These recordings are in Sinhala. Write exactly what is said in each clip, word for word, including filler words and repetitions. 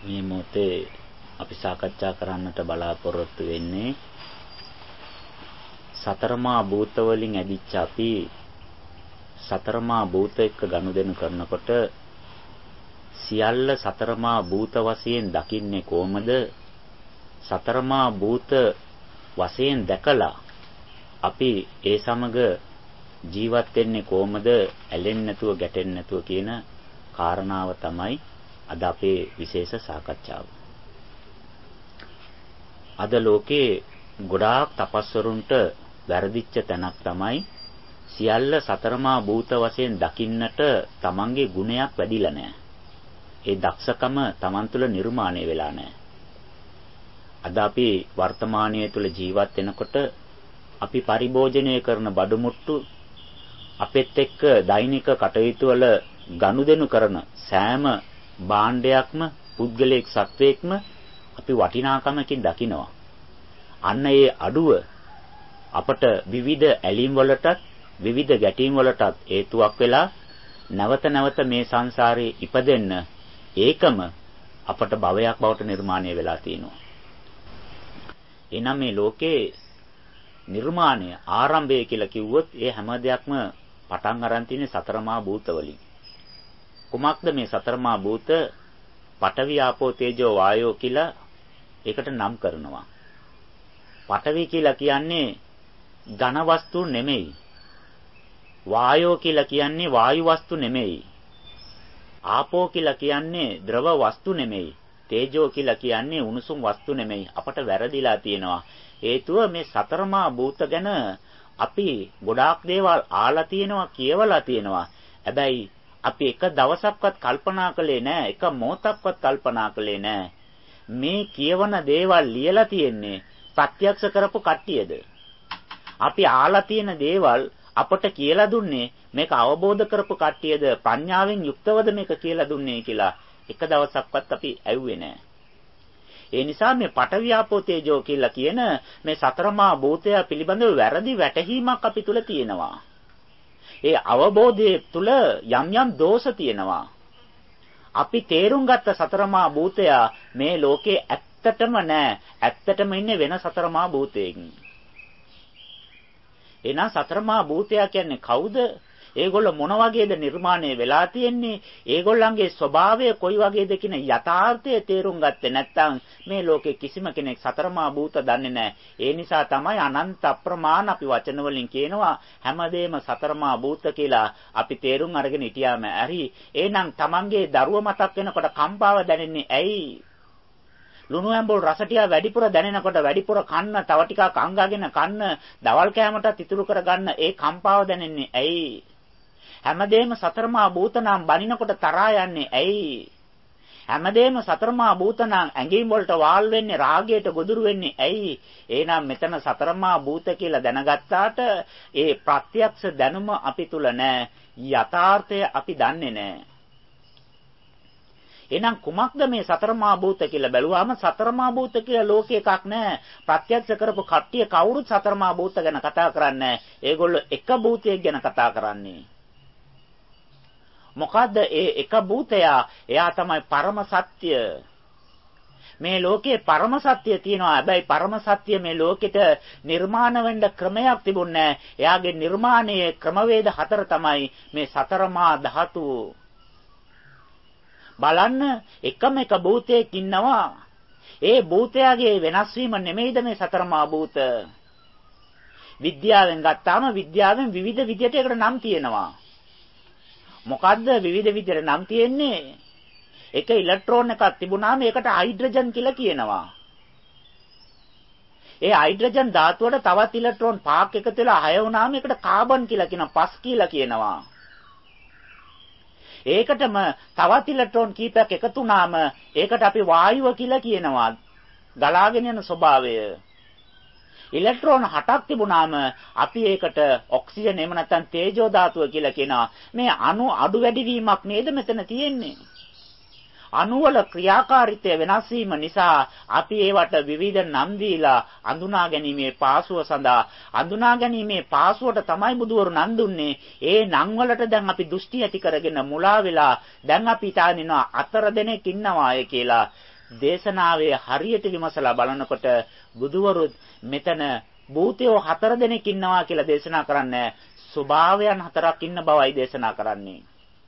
මේ මොහොතේ අපි සාකච්ඡා කරන්නට බලාපොරොත්තු වෙන්නේ සතරමා භූත වලින් ඇදිච්ච අපි සතරමා භූත එක්ක ගනුදෙනු කරනකොට සියල්ල සතරමා භූත වශයෙන් දකින්නේ කොහොමද? සතරමා භූත වශයෙන් දැකලා අපි ඒ සමග ජීවත් වෙන්නේ කොහොමද? ඇලෙන්නේ නැතුව ගැටෙන්නේ නැතුව කියන කාරණාව තමයි අද අපේ විශේෂ සාකච්ඡාව. අද ලෝකේ ගොඩාක් තපස්වරුන්ට වැරදිච්ච තැනක් තමයි සියල්ල සතරමා භූත වශයෙන් දකින්නට තමන්ගේ ගුණයක් වැඩිලා නැහැ. ඒ දක්ෂකම තමන් තුළ නිර්මාණය වෙලා නැහැ. අද අපි වර්තමානයේ තුල ජීවත් වෙනකොට අපි පරිභෝජනය කරන බඩු මුට්ටු අපෙත් එක්ක දෛනික කටයුතු වල ගනුදෙනු කරන සෑම භාණ්ඩයක්ම පුද්ගලික සත්වයක්ම අපි වටිනාකමකින් දකිනවා. අන්න ඒ අඩුව අපට විවිධ ඇලීම් වලටත් විවිධ ගැටීම් වලටත් හේතුවක් වෙලා නැවත නැවත මේ සංසාරේ ඉපදෙන්න ඒකම අපට භවයක් බවට නිර්මාණය වෙලා තියෙනවා. එනම් මේ ලෝකේ නිර්මාණය ආරම්භය කියලා කිව්වොත් ඒ හැම දෙයක්ම පටන් අරන් තියෙන්නේ සතරමා භූත වලින්. කුමක්ද මේ සතරමා භූත? පඨවි ආපෝ තේජෝ වායෝ කියලා ඒකට නම් කරනවා. පඨවි කියලා කියන්නේ ඝන වස්තු නෙමෙයි. වායෝ කියලා කියන්නේ වායු වස්තු නෙමෙයි. ආපෝ කියලා කියන්නේ ද්‍රව වස්තු නෙමෙයි. තේජෝ කියලා කියන්නේ උණුසුම් වස්තු නෙමෙයි. අපට වැරදිලා තියෙනවා. හේතුව මේ සතරමා භූත ගැන අපි ගොඩාක් දේවල් ආලා තියෙනවා, කියවලා තියෙනවා. හැබැයි අපි එක දවසක්වත් කල්පනා කළේ නැහැ, එක මොහොතක්වත් කල්පනා කළේ නැහැ. මේ කියවන දේවල් ලියලා තියෙන්නේ ප්‍රත්‍යක්ෂ කරපු කට්ටියද? අපි ආලා තියෙන දේවල් අපට කියලා දුන්නේ මේක අවබෝධ කරපු කට්ටියද? ප්‍රඥාවෙන් යුක්තවද මේක කියලා දුන්නේ කියලා එක දවසක්වත් අපි ඇහුවේ නැහැ. ඒ නිසා මේ පඨවි ආපෝ තේජෝ කියලා කියන මේ සතරමා භූතය පිළිබඳව වැරදි වැටහීමක් අපි තුල තියෙනවා. ඒ අවබෝධයේ තුල යම් යම් දෝෂ තියෙනවා. අපි තේරුම් ගත්ත සතරමා භූතය මේ ලෝකේ ඇත්තටම නැහැ. ඇත්තටම ඉන්නේ වෙන සතරමා භූතයකින්. එහෙනම් සතරමා භූතය කියන්නේ කවුද? ඒගොල්ල මොන වගේද නිර්මාණය වෙලා තියෙන්නේ? ඒගොල්ලන්ගේ ස්වභාවය කොයි වගේද කියන යථාර්ථය තේරුම් ගත්තේ නැත්නම් මේ ලෝකේ කිසිම කෙනෙක් සතරමා භූත දන්නේ නැහැ. ඒ නිසා තමයි අනන්ත අප්‍රමාණ අපි වචන වලින් කියනවා හැමදේම සතරමා භූත කියලා. අපි තේරුම් අරගෙන හිටියාම ඇරි. එහෙනම් Tamanගේ දරුව මතක් වෙනකොට කම්පාව දැනෙන්නේ ඇයි? ලුණු ඇඹුල් රස ටික වැඩිපුර දැනෙනකොට වැඩිපුර කන්න, තව ටිකක් අංගාගෙන කන්න, දවල් කෑමටත් ඉතුරු කරගන්න ඒ කම්පාව දැනෙන්නේ ඇයි? හැමදේම සතරමා භූත නම් බනිනකොට තරහා යන්නේ ඇයි? හැමදේම සතරමා භූත නම් ඇඟීම් වලට වාල් වෙන්නේ, රාගයට ගොදුරු වෙන්නේ ඇයි? එහෙනම් මෙතන සතරමා භූත කියලා දැනගත්තාට ඒ ප්‍රත්‍යක්ෂ දැනුම අපි තුල නැහැ. යථාර්ථය අපි දන්නේ නැහැ. එහෙනම් කුමක්ද මේ සතරමා භූත කියලා බැලුවාම සතරමා භූත කියලා ලෝකේ එකක් නැහැ. ප්‍රත්‍යක්ෂ කරපු කට්ටිය කවුරුත් සතරමා භූත ගැන කතා කරන්නේ නැහැ. ඒගොල්ලෝ එක භූතයක් ගැන කතා කරන්නේ. මොකද්ද ඒ එක භූතය? එයා තමයි පරම සත්‍ය. මේ ලෝකේ පරම සත්‍ය තියෙනවා. හැබැයි පරම සත්‍ය මේ ලෝකෙට නිර්මාණ වෙන්න ක්‍රමයක් තිබුණේ නැහැ. එයාගේ නිර්මාණයේ ක්‍රමවේද හතර තමයි මේ සතරමා ධාතු. බලන්න එකම එක භූතයක් ඉන්නවා. ඒ භූතයාගේ වෙනස් වීම නෙමෙයිද මේ සතරමා භූත? විද්‍යාවෙන් ගත්තාම විද්‍යාවෙන් විවිධ විදිහට ඒකට නම් තියෙනවා. මොකද්ද විවිධ විදිහට නම් තියෙන්නේ? එක ඉලෙක්ට්‍රෝන එකක් තිබුණාම ඒකට හයිඩ්‍රජන් කියලා කියනවා. ඒ හයිඩ්‍රජන් ධාතුවට තවත් ඉලෙක්ට්‍රෝන පහක් එකතු වෙලා හය වුණාම ඒකට කාබන් කියලා කියනවා, පස් කියලා කියනවා. ඒකටම තවත් ඉලෙක්ට්‍රෝන කීපයක් එකතු වුණාම ඒකට අපි වායුව කියලා කියනවා. ගලාගෙන යන ස්වභාවය. ඉලෙක්ට්‍රෝන හතක් තිබුණාම අපි ඒකට ඔක්සිජන් එහෙම නැත්නම් තේජෝ ධාතුව කියලා කියනවා. මේ අණු අඩු වැඩි වීමක් නේද මෙතන තියෙන්නේ? අණු වල ක්‍රියාකාරීත්වය වෙනස් වීම නිසා අපි ඒවට විවිධ නම් දීලා අඳුනා ගැනීමේ පාසුව සඳහා අඳුනා ගැනීමේ පාසුවට තමයි බුදුවරු නම් දුන්නේ. ඒ නම් වලට දැන් අපි දෘෂ්ටි ඇති කරගෙන මුලා වෙලා දැන් අපි හිතානිනවා අතර දෙනෙක් ඉන්නවා අය කියලා. දේශනාවේ හරියට විමසලා බලනකොට බුදුවරුත් මෙතන භූතයෝ හතර දෙනෙක් ඉන්නවා කියලා දේශනා කරන්නේ ස්වභාවයන් හතරක් ඉන්න බවයි දේශනා කරන්නේ.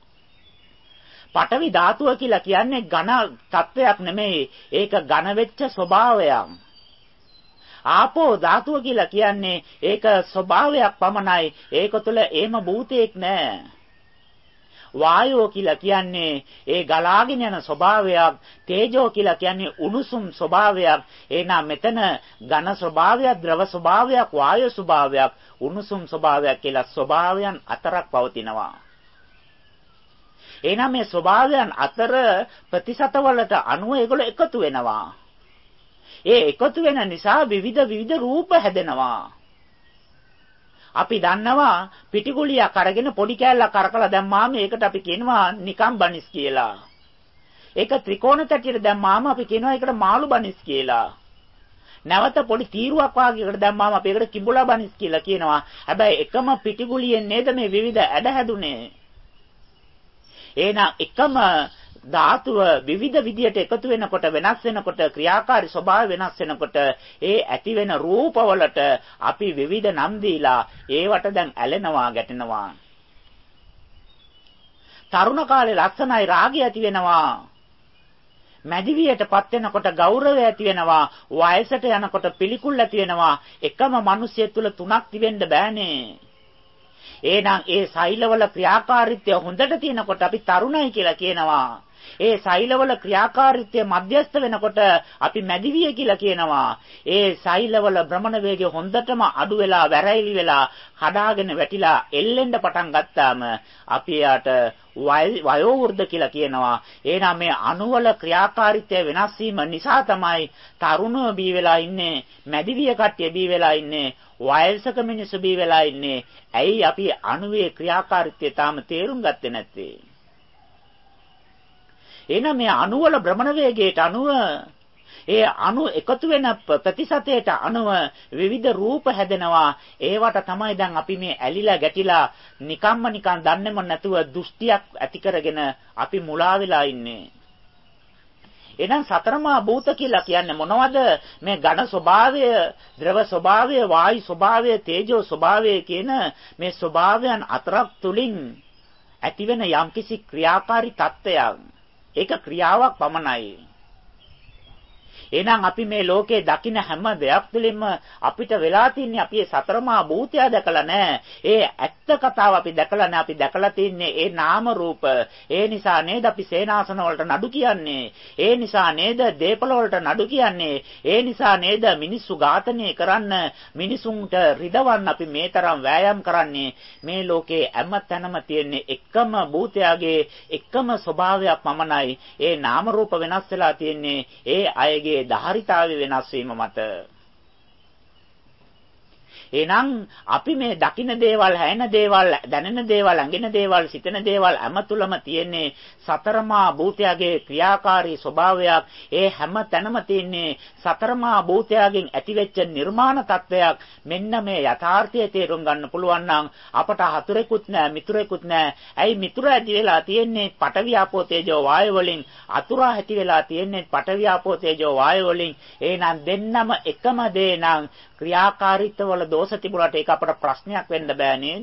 පඨවි ධාතුව කියලා කියන්නේ ඝන තත්වයක් නෙමෙයි. ඒක ඝන වෙච්ච ස්වභාවයක්. ආපෝ ධාතුව කියලා කියන්නේ ඒක ස්වභාවයක් පමණයි. ඒක තුළ එහෙම භූතයක් නැහැ. වායෝ කියලා කියන්නේ ඒ ගලාගෙන යන ස්වභාවයක්. තේජෝ කියලා කියන්නේ උණුසුම් ස්වභාවයක්. එහෙනම් මෙතන ඝන ස්වභාවයක්, ද්‍රව ස්වභාවයක්, වායු ස්වභාවයක්, උණුසුම් ස්වභාවයක් කියලා ස්වභාවයන් හතරක් පවතිනවා. එහෙනම් මේ ස්වභාවයන් අතර ප්‍රතිශතවලට අනුව ඒගොල්ලෝ එකතු වෙනවා. ඒ එකතු වෙන නිසා විවිධ විවිධ රූප හැදෙනවා. අපි දන්නවා පිටිගුලියක් අරගෙන පොඩි කෑල්ලක් කරකලා දැම්මාම ඒකට අපි කියනවා නිකම් බනිස් කියලා. ඒක ත්‍රිකෝණ තැටියට දැම්මාම අපි කියනවා ඒකට මාළු බනිස් කියලා. නැවත පොඩි තීරුවක් වාගේකට දැම්මාම අපි ඒකට කිඹුලා බනිස් කියලා කියනවා. හැබැයි එකම පිටිගුලියෙන් නේද මේ විවිධ ඇඩ හැදුනේ. එහෙනම් එකම ධාතුව විවිධ විදියට එකතු වෙනකොට වෙනස් වෙනකොට ක්‍රියාකාරී ස්වභාවය වෙනස් වෙනකොට ඒ ඇති වෙන රූපවලට අපි විවිධ නම් දීලා ඒවට දැන් ඇලෙනවා ගැටෙනවා. තරුණ කාලේ ලක්ෂණයි රාගය ඇති වෙනවා. මැදිවියටපත් වෙනකොට ගෞරවය ඇති වෙනවා. වයසට යනකොට පිළිකුල් ඇති වෙනවා. එකම මිනිසිය තුල තුනක් තිබෙන්න බෑනේ. එහෙනම් ඒ සෛලවල ක්‍රියාකාරීත්වය හොඳට තියෙනකොට අපි තරුණයි කියලා කියනවා. ඒ සෛලවල ක්‍රියාකාරීත්වය මධ්‍යස්ථ වෙනකොට අපි මැදිවිය කියලා කියනවා. ඒ සෛලවල භ්‍රමණ වේගය හොඳටම අඩු වෙලා වැරැයිලි වෙලා කඩාගෙන වැටිලා එල්ලෙන්න පටන් ගත්තාම අපි යාට වයෝ වෘද්ධ කියලා කියනවා. එහෙනම් මේ අණුවල ක්‍රියාකාරීත්වය වෙනස් වීම නිසා තමයි තරුණව බී වෙලා ඉන්නේ, මැදිවිය කට්ටිය බී වෙලා ඉන්නේ, වයසක මිනිස්සු බී වෙලා ඉන්නේ. ඇයි අපි අණුවේ ක්‍රියාකාරීත්වය තාම තේරුම් ගත්තේ නැත්තේ? එහෙනම් මේ අණුවල භ්‍රමණ වේගයට අණුව ඒ අණු එකතු වෙන ප්‍රතිශතයට අණුව විවිධ රූප හැදෙනවා. ඒවට තමයි දැන් අපි මේ ඇලිලා ගැටිලා නිකම්ම නිකන් දන්නේම නැතුව දෘෂ්ටියක් ඇති කරගෙන අපි මුලා වෙලා ඉන්නේ. එහෙනම් සතරමා භූත කියලා කියන්නේ මොනවද? මේ ඝන ස්වභාවය, ද්‍රව ස්වභාවය, වායු ස්වභාවය, තේජෝ ස්වභාවය කියන මේ ස්වභාවයන් අතරක් තුලින් ඇතිවෙන යම්කිසි ක්‍රියාකාරී තත්ත්වයක්. ඒක ක්‍රියාවක් පමණයි. එහෙනම් අපි මේ ලෝකේ දකින හැම දෙයක් තුළින්ම අපිට වෙලා තින්නේ අපි සතරමා භූතය දැකලා නැහැ. ඒ ඇත්ත කතාව අපි දැකලා නැහැ. අපි දැකලා තින්නේ ඒ නාම රූප. ඒ නිසා නේද අපි සේනාසන වලට නඩු කියන්නේ. ඒ නිසා නේද දීපල වලට නඩු කියන්නේ. ඒ නිසා නේද මිනිස්සු ඝාතනය කරන්න, මිනිසුන්ට රිදවන්න අපි මේ තරම් වෑයම් කරන්නේ. මේ ලෝකේ හැම තැනම තියෙන්නේ එකම භූතයගේ එකම ස්වභාවයක් පමණයි. ඒ නාම රූප වෙනස් වෙලා තියෙන්නේ ඒ අයගේ ධාරිතාවය වෙනස් වීම මත. එහෙනම් අපි මේ දකින්න දේවල්, හැෙන දේවල්, දැනෙන දේවල්, අඟින දේවල්, සිතන දේවල් හැම තුලම තියෙන්නේ සතරමා භූතයගේ ක්‍රියාකාරී ස්වභාවයක්. ඒ හැම තැනම තියෙන්නේ සතරමා භූතයගෙන් ඇතිවෙච්ච නිර්මාණ තත්වයක්. මෙන්න මේ යථාර්ථය තේරුම් ගන්න පුළුවන් නම් අපට හතුරෙකුත් නැහැ, මිතුරෙකුත් නැහැ. ඇයි මිතුර ඇති වෙලා තියෙන්නේ පඨවි ආපෝ තේජෝ වායු වලින්, අතුරා ඇති වෙලා තියෙන්නේ පඨවි ආපෝ තේජෝ වායු වලින්. එහෙනම් දෙන්නම එකම දේ නම් ක්‍රියාකාරීත්වවල දෝෂ තිබුණාට ඒක අපට ප්‍රශ්නයක් වෙන්න බෑ නේද?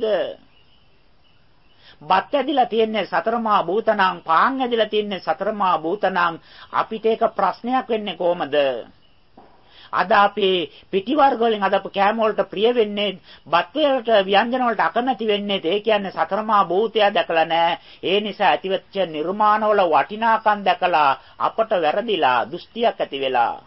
බත් ඇදිලා තියන්නේ සතරමා භූතනම්, පාන් ඇදිලා තියන්නේ සතරමා භූතනම්. අපිට ඒක ප්‍රශ්නයක් වෙන්නේ කොහමද? අද අපි පිටි වර්ග වලින් අද අප කෑම වලට ප්‍රිය වෙන්නේ, බත් වලට ව්‍යංජන වලට අකමැති වෙන්නේ ඒ කියන්නේ සතරමා භූතය දැකලා නැහැ. ඒ නිසා ඇතිවෙච්ච නිර්මාණවල වටිනාකම් දැකලා අපට වැරදිලා දෘෂ්ටියක් ඇති වෙලා.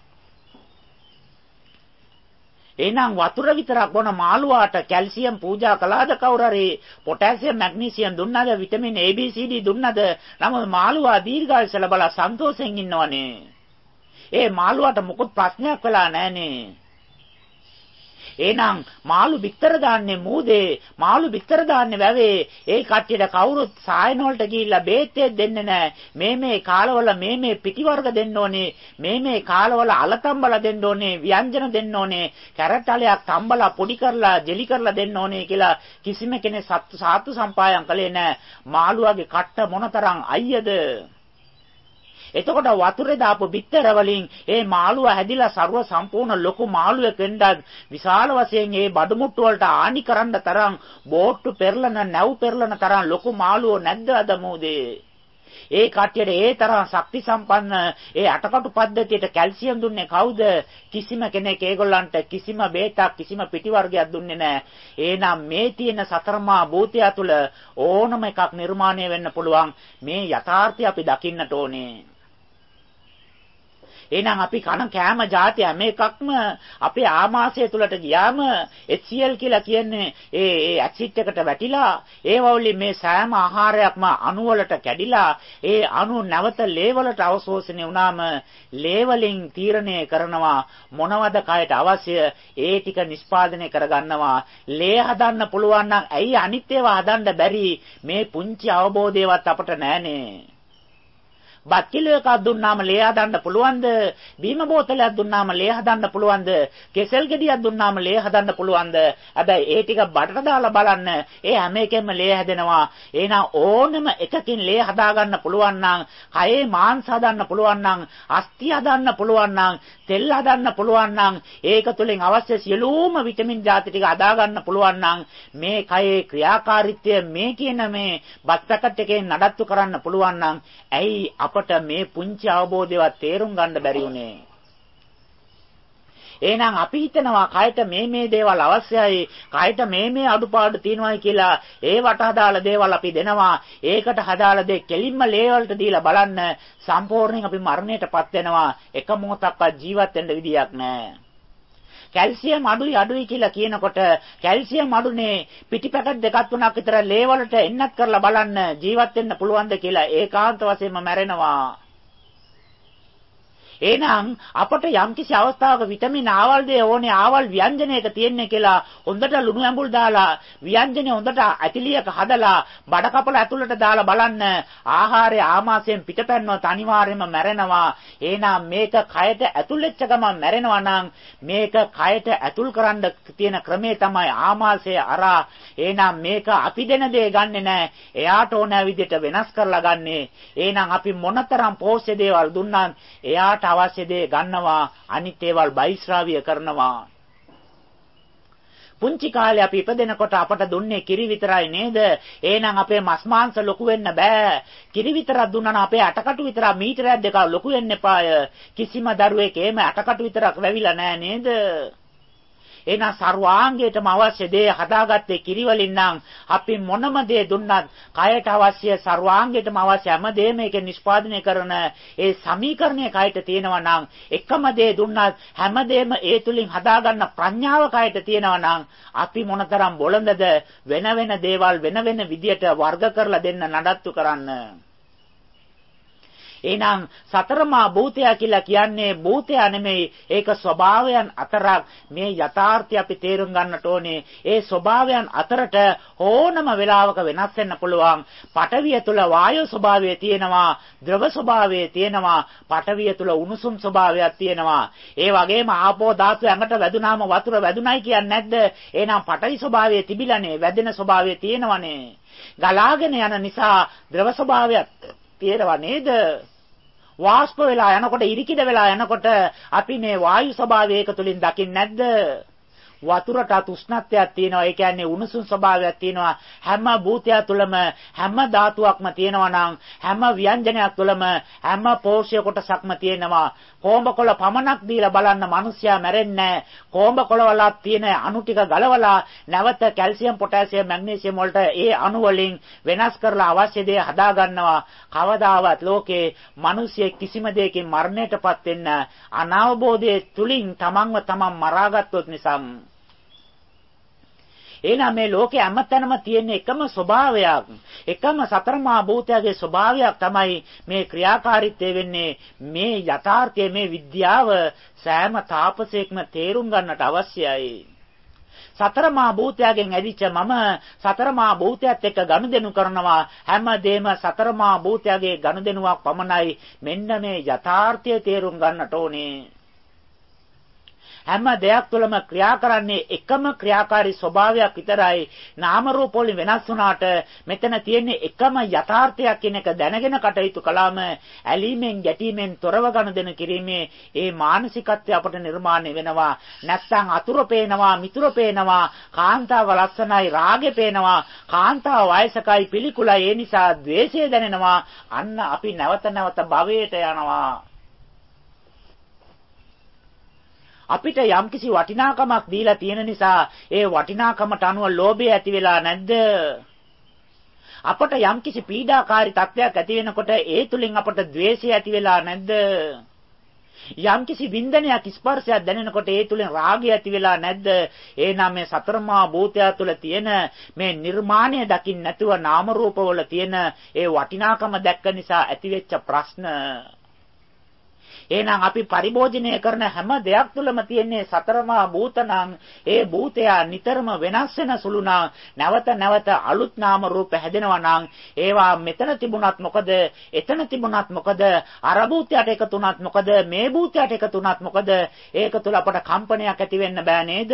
එහෙනම් වතුර විතරක් බොන මාළුවාට කැල්සියම් පූජා කළාද කවුරු හරි? පොටෑසියම්, මැග්නීසියම් දුන්නාද? Vitamin A B C D දුන්නාද? නමුත් මාළුවා දීර්ඝායුෂ ලැබලා සන්තෝෂෙන් ඉන්නවනේ. ඒ මාළුවාට මොකුත් ප්‍රශ්නයක් වෙලා නැහනේ. එහෙනම් මාළු බිත්තර දාන්නේ මූදේ, මාළු බිත්තර දාන්නේ වැවේ. ඒ කට්ටියට කවුරුත් සායන වලට ගිහිල්ලා බේත් දෙන්නේ නැහැ. මේ මේ කාලවල මේ මේ පිටි වර්ග දෙන්න ඕනේ, මේ මේ කාලවල අලතම්බල දෙන්න ඕනේ, ව්‍යංජන දෙන්න ඕනේ, කැරට් අලයක් තම්බලා පොඩි කරලා ජෙලි කරලා දෙන්න ඕනේ කියලා කිසිම කෙනෙක් සාතු සම්පායම් කළේ නැහැ. මාළුවාගේ කට්ට මොනතරම් අයියද? එතකොට වතුරේ දාපු බිත්තර වලින් ඒ මාළුව හැදිලා ਸਰව සම්පූර්ණ ලොකු මාළුවෙක් වෙන්නත් විශාල වශයෙන් ඒ බඩු මුට්ටු වලට ආනි කරන්න තරම් බෝට්ටු පෙරලන නැව් පෙරලන තරම් ලොකු මාළුවෝ නැද්ද අද මෝදේ? ඒ කට්ටියට ඒ තරම් ශක්ති සම්පන්න ඒ අටකටු පද්ධතියට කැල්සියම් දුන්නේ කවුද? කිසිම කෙනෙක් ඒගොල්ලන්ට කිසිම බේතක් කිසිම පිටි වර්ගයක් දුන්නේ නැහැ. එහෙනම් මේ තියෙන සතරමා භූතය තුළ ඕනම එකක් නිර්මාණය වෙන්න පුළුවන්. මේ යථාර්ථය අපි දකින්නට ඕනේ. එහෙනම් අපි කන කෑම જાති හැම එකක්ම අපේ ආමාශය තුලට ගියාම එච් සී එල් කියලා කියන්නේ ඒ ඒ ඇසිඩ් එකට වැටිලා ඒ වවුලි මේ සෑම ආහාරයක්ම අණු වලට කැඩිලා ඒ අණු නැවත ලේ වලට අවශෝෂණය වුණාම ලේ වලින් තීරණය කරනවා මොනවද කයට අවශ්‍ය ඒ ටික නිෂ්පාදනය කරගන්නවා. ලේ හදන්න පුළුවන් නම් ඇයි අනිත් ඒවා හදන්න බැරි? මේ පුංචි අවබෝධයවත් අපට නැහනේ. බත් කිලෝ එකක් දුන්නාම ලේ හදන්න පුළුවන්ද? බීම බෝතලයක් දුන්නාම ලේ හදන්න පුළුවන්ද? කෙසෙල් ගෙඩියක් දුන්නාම ලේ හදන්න පුළුවන්ද? හැබැයි ඒ ටික බඩට දාලා බලන්න ඒ හැම එකෙම ලේ හැදෙනවා. එහෙනම් ඕනම එකකින් ලේ හදාගන්න පුළුවන් නම්, කයේ මාංශ හදන්න පුළුවන් නම්, අස්ථි හදන්න පුළුවන් නම්, තෙල් හදන්න පුළුවන් නම්, ඒක තුළින් අවශ්‍ය සියලුම විටමින් ಜಾති ටික හදාගන්න පුළුවන් නම් මේ කයේ ක්‍රියාකාරීත්වය මේ කියන මේ බත් පැකට් එකෙන් නඩත්තු කරන්න පුළුවන් නම් ඇයි අපට මේ පුංචි අවබෝධයවත් තේරුම් ගන්න බැරි වුනේ? එහෙනම් අපි හිතනවා කයට මේ මේ දේවල් අවශ්‍යයි, කයට මේ මේ අඩුපාඩු තියෙනවායි කියලා ඒවට හදාලා දේවල් අපි දෙනවා. ඒකට හදාලා දේ කෙලින්ම ලේ වලට දීලා බලන්න සම්පූර්ණයෙන් අපි මරණයටපත් වෙනවා. එක මොහොතක්වත් ජීවත් වෙන්න විදියක් නැහැ. කැල්සියම් අඩුයි අඩුයි කියලා කියනකොට කැල්සියම් අඩුනේ පිටි පැකට් දෙකක් තුනක් විතර ලේ වලට එන්නත් කරලා බලන්න ජීවත් වෙන්න පුළුවන්ද කියලා ඒකාන්ත වශයෙන්ම මැරෙනවා. එහෙනම් අපට යම්කිසි අවස්ථාවක විටමින් ආවල් දේ ඕනේ ආවල් ව්‍යංජනයක තියෙන්නේ කියලා හොඳට ලුණු ඇඹුල් දාලා ව්‍යංජනේ හොඳට ඇතිලියක හදලා බඩ කපල ඇතුළට දාලා බලන්න ආහාරය ආමාශයෙන් පිටපැන්නොත් අනිවාර්යයෙන්ම මැරෙනවා. එහෙනම් මේක කයට ඇතුල් වෙච්ච ගමන් මැරෙනවා නම් මේක කයට ඇතුල් කරන්න තියෙන ක්‍රමේ තමයි ආමාශය අරා. එහෙනම් මේක අපි දෙන දේ ගන්නෙ නෑ. එයාට ඕන විදිහට වෙනස් කරලා ගන්නෙ. එහෙනම් අපි මොනතරම් පෝෂ්‍ය දේවල් දුන්නත් එයාට අවශ්‍ය දේ ගන්නවා, අනිත් ඒවල් බයිස්රාවිය කරනවා. පුංචි කාලේ අපි ඉපදෙනකොට අපට දුන්නේ කිරි විතරයි නේද? එහෙනම් අපේ මස් මාංශ ලොකු වෙන්න බෑ. කිරි විතරක් දුන්නා නම් අපේ අටකටු විතරක් මීටරයක් දෙකක් ලොකු වෙන්න එපාය. කිසිම දරුවෙක් එහෙම අටකටු විතරක් වැවිලා නෑ නේද? එහෙනම් සර්වාංගයටම අවශ්‍ය දේ හදාගත්තේ කිරි වලින් නම් අපි මොනම දේ දුන්නත් කයට අවශ්‍ය සර්වාංගයටම අවශ්‍ය හැම දෙයක්ම මේක නිෂ්පාදනය කරන ඒ සමීකරණය කයට තියෙනවා නම් එකම දේ දුන්නත් හැම දෙයක්ම ඒ තුලින් හදාගන්න ප්‍රඥාව කයට තියෙනවා නම් අපි මොනතරම් බොළඳද වෙන වෙන දේවල් වෙන වෙන විදියට වර්ග කරලා දෙන්න නඩත්තු කරන්න. එහෙනම් සතරමා භූතය කියලා කියන්නේ භූතය නෙමෙයි, ඒක ස්වභාවයන් අතරක්. මේ යථාර්ථය අපි තේරුම් ගන්නට ඕනේ. ඒ ස්වභාවයන් අතරට ඕනම වෙලාවක වෙනස් වෙන්න පුළුවන්. පඨවිය තුල වායු ස්වභාවය තියෙනවා, ද්‍රව ස්වභාවය තියෙනවා, පඨවිය තුල උණුසුම් ස්වභාවයක් තියෙනවා. ඒ වගේම ආපෝ ධාතු ඇඟට වැදුනාම වතුර වැදුනයි කියන්නේ නැද්ද? එහෙනම් පඨවි ස්වභාවය තිබිලානේ, වැදෙන ස්වභාවය තියෙනවනේ. ගලාගෙන යන නිසා ද්‍රව ස්වභාවයක් තියෙනවා නේද? වාෂ්ප වෙලා යනකොට ඉරිකිඩ වෙලා යනකොට අපි මේ වායු ස්වභාවය ඒක තුලින් දකින්නේ නැද්ද? වතුරට උෂ්ණත්වයක් තියෙනවා. ඒ කියන්නේ උණුසුම් ස්වභාවයක් තියෙනවා. හැම භූතය තුළම හැම ධාතුවක්ම තියෙනවා නම් හැම ව්‍යංජනයක් තුළම හැම පෝෂ්‍ය කොටසක්ම තියෙනවා. කොඹකොළ පමණක් දීලා බලන්න මිනිස්සයා මැරෙන්නේ නැහැ. කොඹකොළ වල තියෙන අණු ටික ගලවලා නැවත කැල්සියම් පොටෑසියම් මැග්නීසියම් වලට ඒ අණු වලින් වෙනස් කරලා අවශ්‍ය දේ හදා ගන්නවා. කවදාවත් ලෝකේ මිනිසියෙක් කිසිම දෙයකින් මරණයටපත් වෙන්න අනවබෝධයේ තුලින් තමන්ව තමන් මරාගත්තොත් නිසා. එහෙනම් මේ ලෝකේ හැමතැනම තියෙන එකම ස්වභාවයක්, එකම සතරමා භූතයගේ ස්වභාවයක් තමයි මේ ක්‍රියාකාරීත්වය වෙන්නේ. මේ යථාර්ථය, මේ විද්‍යාව සෑම තාපසයෙක්ම තේරුම් ගන්නට අවශ්‍යයි. සතරමා භූතයගෙන් ඇදිච්ච මම සතරමා භූතයත් එක්ක ගනුදෙනු කරනවා. හැමදේම සතරමා භූතයගේ ගනුදෙනුවක් පමණයි. මෙන්න මේ යථාර්ථය තේරුම් ගන්නට ඕනේ. හැම දෙයක් තුළම ක්‍රියා කරන්නේ එකම ක්‍රියාකාරී ස්වභාවයක් විතරයි. නාම රූප වලින් වෙනස් වුණාට මෙතන තියෙන්නේ එකම යථාර්ථයක් කියන එක දැනගෙන කටයුතු කළාම ඇලීමෙන් ගැටීමෙන් තොරව ගනුදෙනු කිරීමේ ඒ මානසිකත්වය අපට නිර්මාණය වෙනවා. නැත්නම් අතුරු පේනවා, මිතුරු පේනවා, කාන්තාව ලස්සනයි, රාගෙ පේනවා, කාන්තාව වයසකයි, පිළිකුලයි, ඒ නිසා ද්වේෂය දැනෙනවා. අන්න අපි නැවත නැවත භවයට යනවා. අපිට යම්කිසි වටිනාකමක් දීලා තියෙන නිසා ඒ වටිනාකමට අනුව ලෝභය ඇති වෙලා නැද්ද? අපට යම්කිසි පීඩාකාරී තත්ත්වයක් ඇති වෙනකොට ඒ තුලින් අපට ද්වේෂය ඇති වෙලා නැද්ද? යම්කිසි වින්දනයක් ස්පර්ශයක් දැනෙනකොට ඒ තුලින් රාගය ඇති වෙලා නැද්ද? එහෙනම් මේ සතරමා භූතය තුළ තියෙන මේ නිර්මාණය දකින්න නැතුව නාම රූපවල තියෙන ඒ වටිනාකම දැක්ක නිසා ඇතිවෙච්ච ප්‍රශ්න. එහෙනම් අපි පරිභෝජනය කරන හැම දෙයක් තුළම තියෙන්නේ සතරමා භූතනම් ඒ භූතය නිතරම වෙනස් වෙන සුළු නම් නැවත නැවත අලුත් නාම රූප හැදෙනවා නම් ඒවා මෙතන තිබුණත් මොකද එතන තිබුණත් මොකද අර භූතයට එකතු වුණත් මොකද මේ භූතයට එකතු වුණත් මොකද ඒක තුළ අපට කම්පනයක් ඇති වෙන්න බෑ නේද?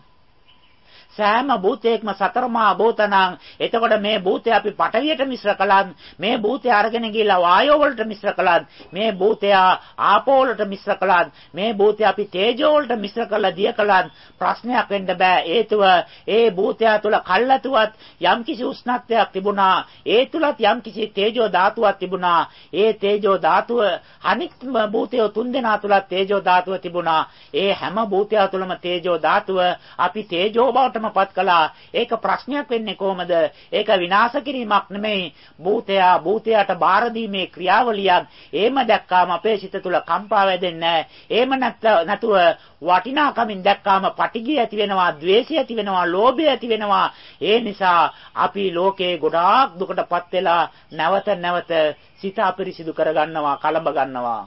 සෑම භූතයක්ම සතරමා භූතනම් එතකොට මේ භූතය අපි පඨවියට මිශ්‍ර කළත් මේ භූතය අරගෙන ගිහලා වායෝ වලට මිශ්‍ර කළත් මේ භූතය ආපෝ වලට මිශ්‍ර කළත් මේ භූතය අපි තේජෝ වලට මිශ්‍ර කළා දිය කළත් ප්‍රශ්නයක් වෙන්න බෑ. හේතුව ඒ භූතය තුළ කල්ලාතුවත් යම්කිසි උෂ්ණත්වයක් තිබුණා. ඒ තුලත් යම්කිසි තේජෝ ධාතුවක් තිබුණා. ඒ තේජෝ ධාතුව අනිත් භූතය තුන්දෙනා තුලත් තේජෝ ධාතුව තිබුණා. ඒ හැම භූතය තුළම තේජෝ ධාතුව අපි තේජෝ බවට පත් කළා. ඒක ප්‍රශ්නයක් වෙන්නේ කොහමද? ඒක විනාශ කිරීමක් නෙමෙයි. භූතය භූතයට බාර දීමේ ක්‍රියාවලියක්. එහෙම දැක්කාම අපේ සිත තුළ කම්පා වැදෙන්නේ නැහැ. එහෙම නැතුව වටිනාකමින් දැක්කාම පටිගිය ඇති වෙනවා, ද්වේෂය ඇති වෙනවා, ලෝභය ඇති වෙනවා. ඒ නිසා අපි ලෝකේ ගොඩාක් දුකටපත් වෙලා නැවත නැවත සිත අපිරිසිදු කරගන්නවා, කලබ ගන්නවා.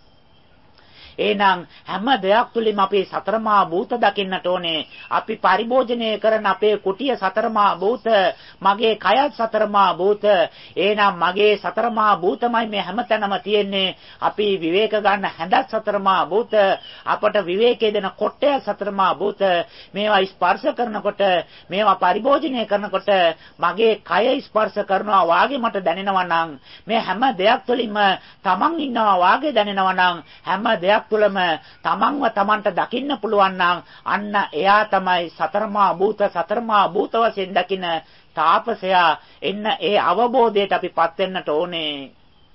එහෙනම් හැම දෙයක් තුලින්ම අපි සතරමා භූත දකින්නට ඕනේ. අපි පරිභෝජනය කරන අපේ කුටිය සතරමා භූත, මගේ කයත් සතරමා භූත. එහෙනම් මගේ සතරමා භූතමයි මේ හැමතැනම තියෙන්නේ. අපි විවේක ගන්න හැඳත් සතරමා භූත, අපට විවේකයේ දෙන කොට්ටය සතරමා භූත. මේවා ස්පර්ශ කරනකොට, මේවා පරිභෝජනය කරනකොට මගේ කය ස්පර්ශ කරනවා වාගේ මට දැනෙනවා නම්, මේ හැම දෙයක් තුළින්ම තමන් ඉන්නවා වාගේ දැනෙනවා නම්, හැම දෙයක් තුළම තමන්ව තමන්ට දකින්න පුළුවන් නම් අන්න එයා තමයි සතරමා භූත සතරමා භූත වශයෙන් දකින තාපසයා. එන්න ඒ අවබෝධයට අපිපත් වෙන්නට ඕනේ.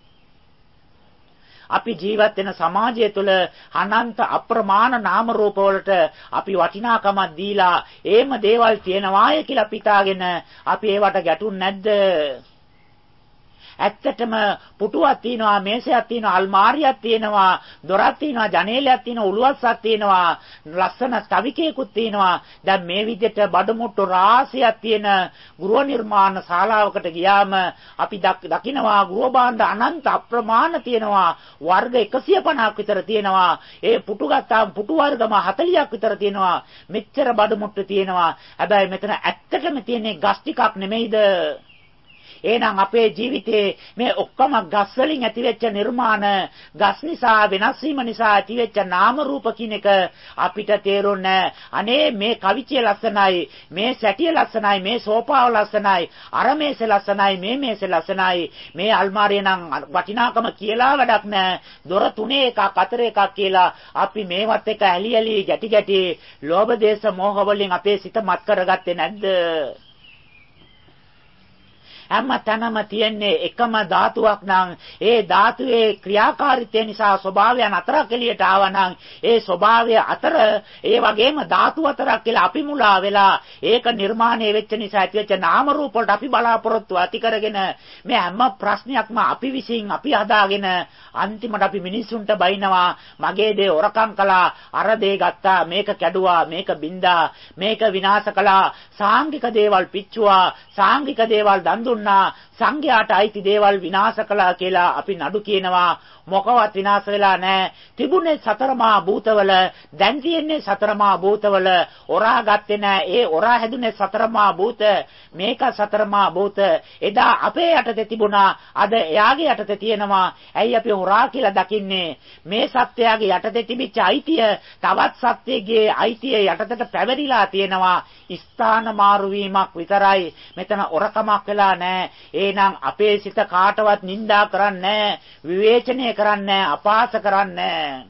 අපි ජීවත් වෙන සමාජය තුළ අනන්ත අප්‍රමාණ නාම රූප වලට අපි වටිනාකමක් දීලා ඒම දේවල් තියනවාය කියලා පිටාගෙන අපි ඒවට ගැටුන් නැද්ද? ඇත්තටම පුටුවක් තියෙනවා, මේසයක් තියෙනවා, අල්මාරියක් තියෙනවා, දොරක් තියෙනවා, ජනේලයක් තියෙනවා, උළුවස්සක් තියෙනවා, ලස්සන ස්තවිකයකුත් තියෙනවා. දැන් මේ විදිහට බඩමුට්ටු රාශියක් තියෙන ගෘහ නිර්මාණ ශාලාවකට ගියාම අපි දකිනවා ගෘහ භාණ්ඩ අනන්ත අප්‍රමාණ තියෙනවා. වර්ග එකසිය පනහක් විතර තියෙනවා. ඒ පුටු ගත්තාම පුටු වර්ගම හතළියක් විතර තියෙනවා. මෙච්චර බඩමුට්ටු තියෙනවා. හැබැයි මෙතන ඇත්තටම තියෙන්නේ ගස් ටිකක් නෙමෙයිද? එහෙනම් අපේ ජීවිතේ මේ ඔක්කොම ගස් වලින් ඇතිවෙච්ච නිර්මාණ, ගස් නිසා වෙනස් වීම නිසා ඇතිවෙච්ච නාම රූප කියන එක අපිට තේරුන්නේ. අනේ මේ කවිචිය ලස්සනයි, මේ සැටිය ලස්සනයි, මේ සෝපාව ලස්සනයි, අර මේසෙ ලස්සනයි, මේ මේසෙ ලස්සනයි, මේ අල්මාරිය නම් වටිනාකම කියලා වැඩක් නැහැ. දොර තුනේ එකක්, හතරේ එකක් කියලා අපි මේවත් එක ඇලි ඇලි ගැටි ගැටි ලෝභ දේශ මොහ වලින් අපේ සිත මත් කරගත්තේ නැද්ද? හැම තැනම තියෙන්නේ එකම ධාතුවක් නම් ඒ ධාතුවේ ක්‍රියාකාරීත්වය නිසා ස්වභාවයන් හතරක් එළියට ආවා නම් ඒ ස්වභාවය අතර ඒ වගේම ධාතු හතරක් කියලා අපි මුලා වෙලා ඒක නිර්මාණය වෙච්ච නිසා ඇතිවෙච්ච නාම රූප වලට අපි බලාපොරොත්තු ඇති කරගෙන මේ හැම ප්‍රශ්නයක්ම අපි විසින් අපි හදාගෙන අන්තිමට අපි මිනිසුන්ට බයිනවා. මගේ දේ ඔරකම් කළා, අර දේ ගත්තා, මේක කැඩුවා, මේක බින්දා, මේක විනාශ කළා, සාංගික දේවල් පිච්චුවා, සාංගික දේවල් දන් දුන්නා, දුන්නා. සංඝයාට අයිති දේවල් විනාශ කළා කියලා අපි නඩු කියනවා. මොකවත් විනාශ වෙලා නැහැ. තිබුණේ සතරමා භූතවල, දැන් තියෙන්නේ සතරමා භූතවල. ඔරා ගත්තේ නැහැ. ඒ ඔරා හැදුනේ සතරමා භූත. මේක සතරමා භූත. එදා අපේ යටතේ තිබුණා. අද එයාගේ යටතේ තියෙනවා. ඇයි අපි ඔරා කියලා දකින්නේ? මේ සත්‍යයේ යටතේ තිබිච්ච අයිතිය තවත් සත්‍යයේ අයිතිය යටතට පැවරිලා තියෙනවා. ස්ථාන මාරු වීමක් විතරයි. මෙතන ඔරකමක් වෙලා නැහැ. එහෙනම් අපේ සිත කාටවත් නිඳා කරන්නේ නැහැ. විවේචනය කරන්නේ නැහැ. අපාස කරන්නේ නැහැ.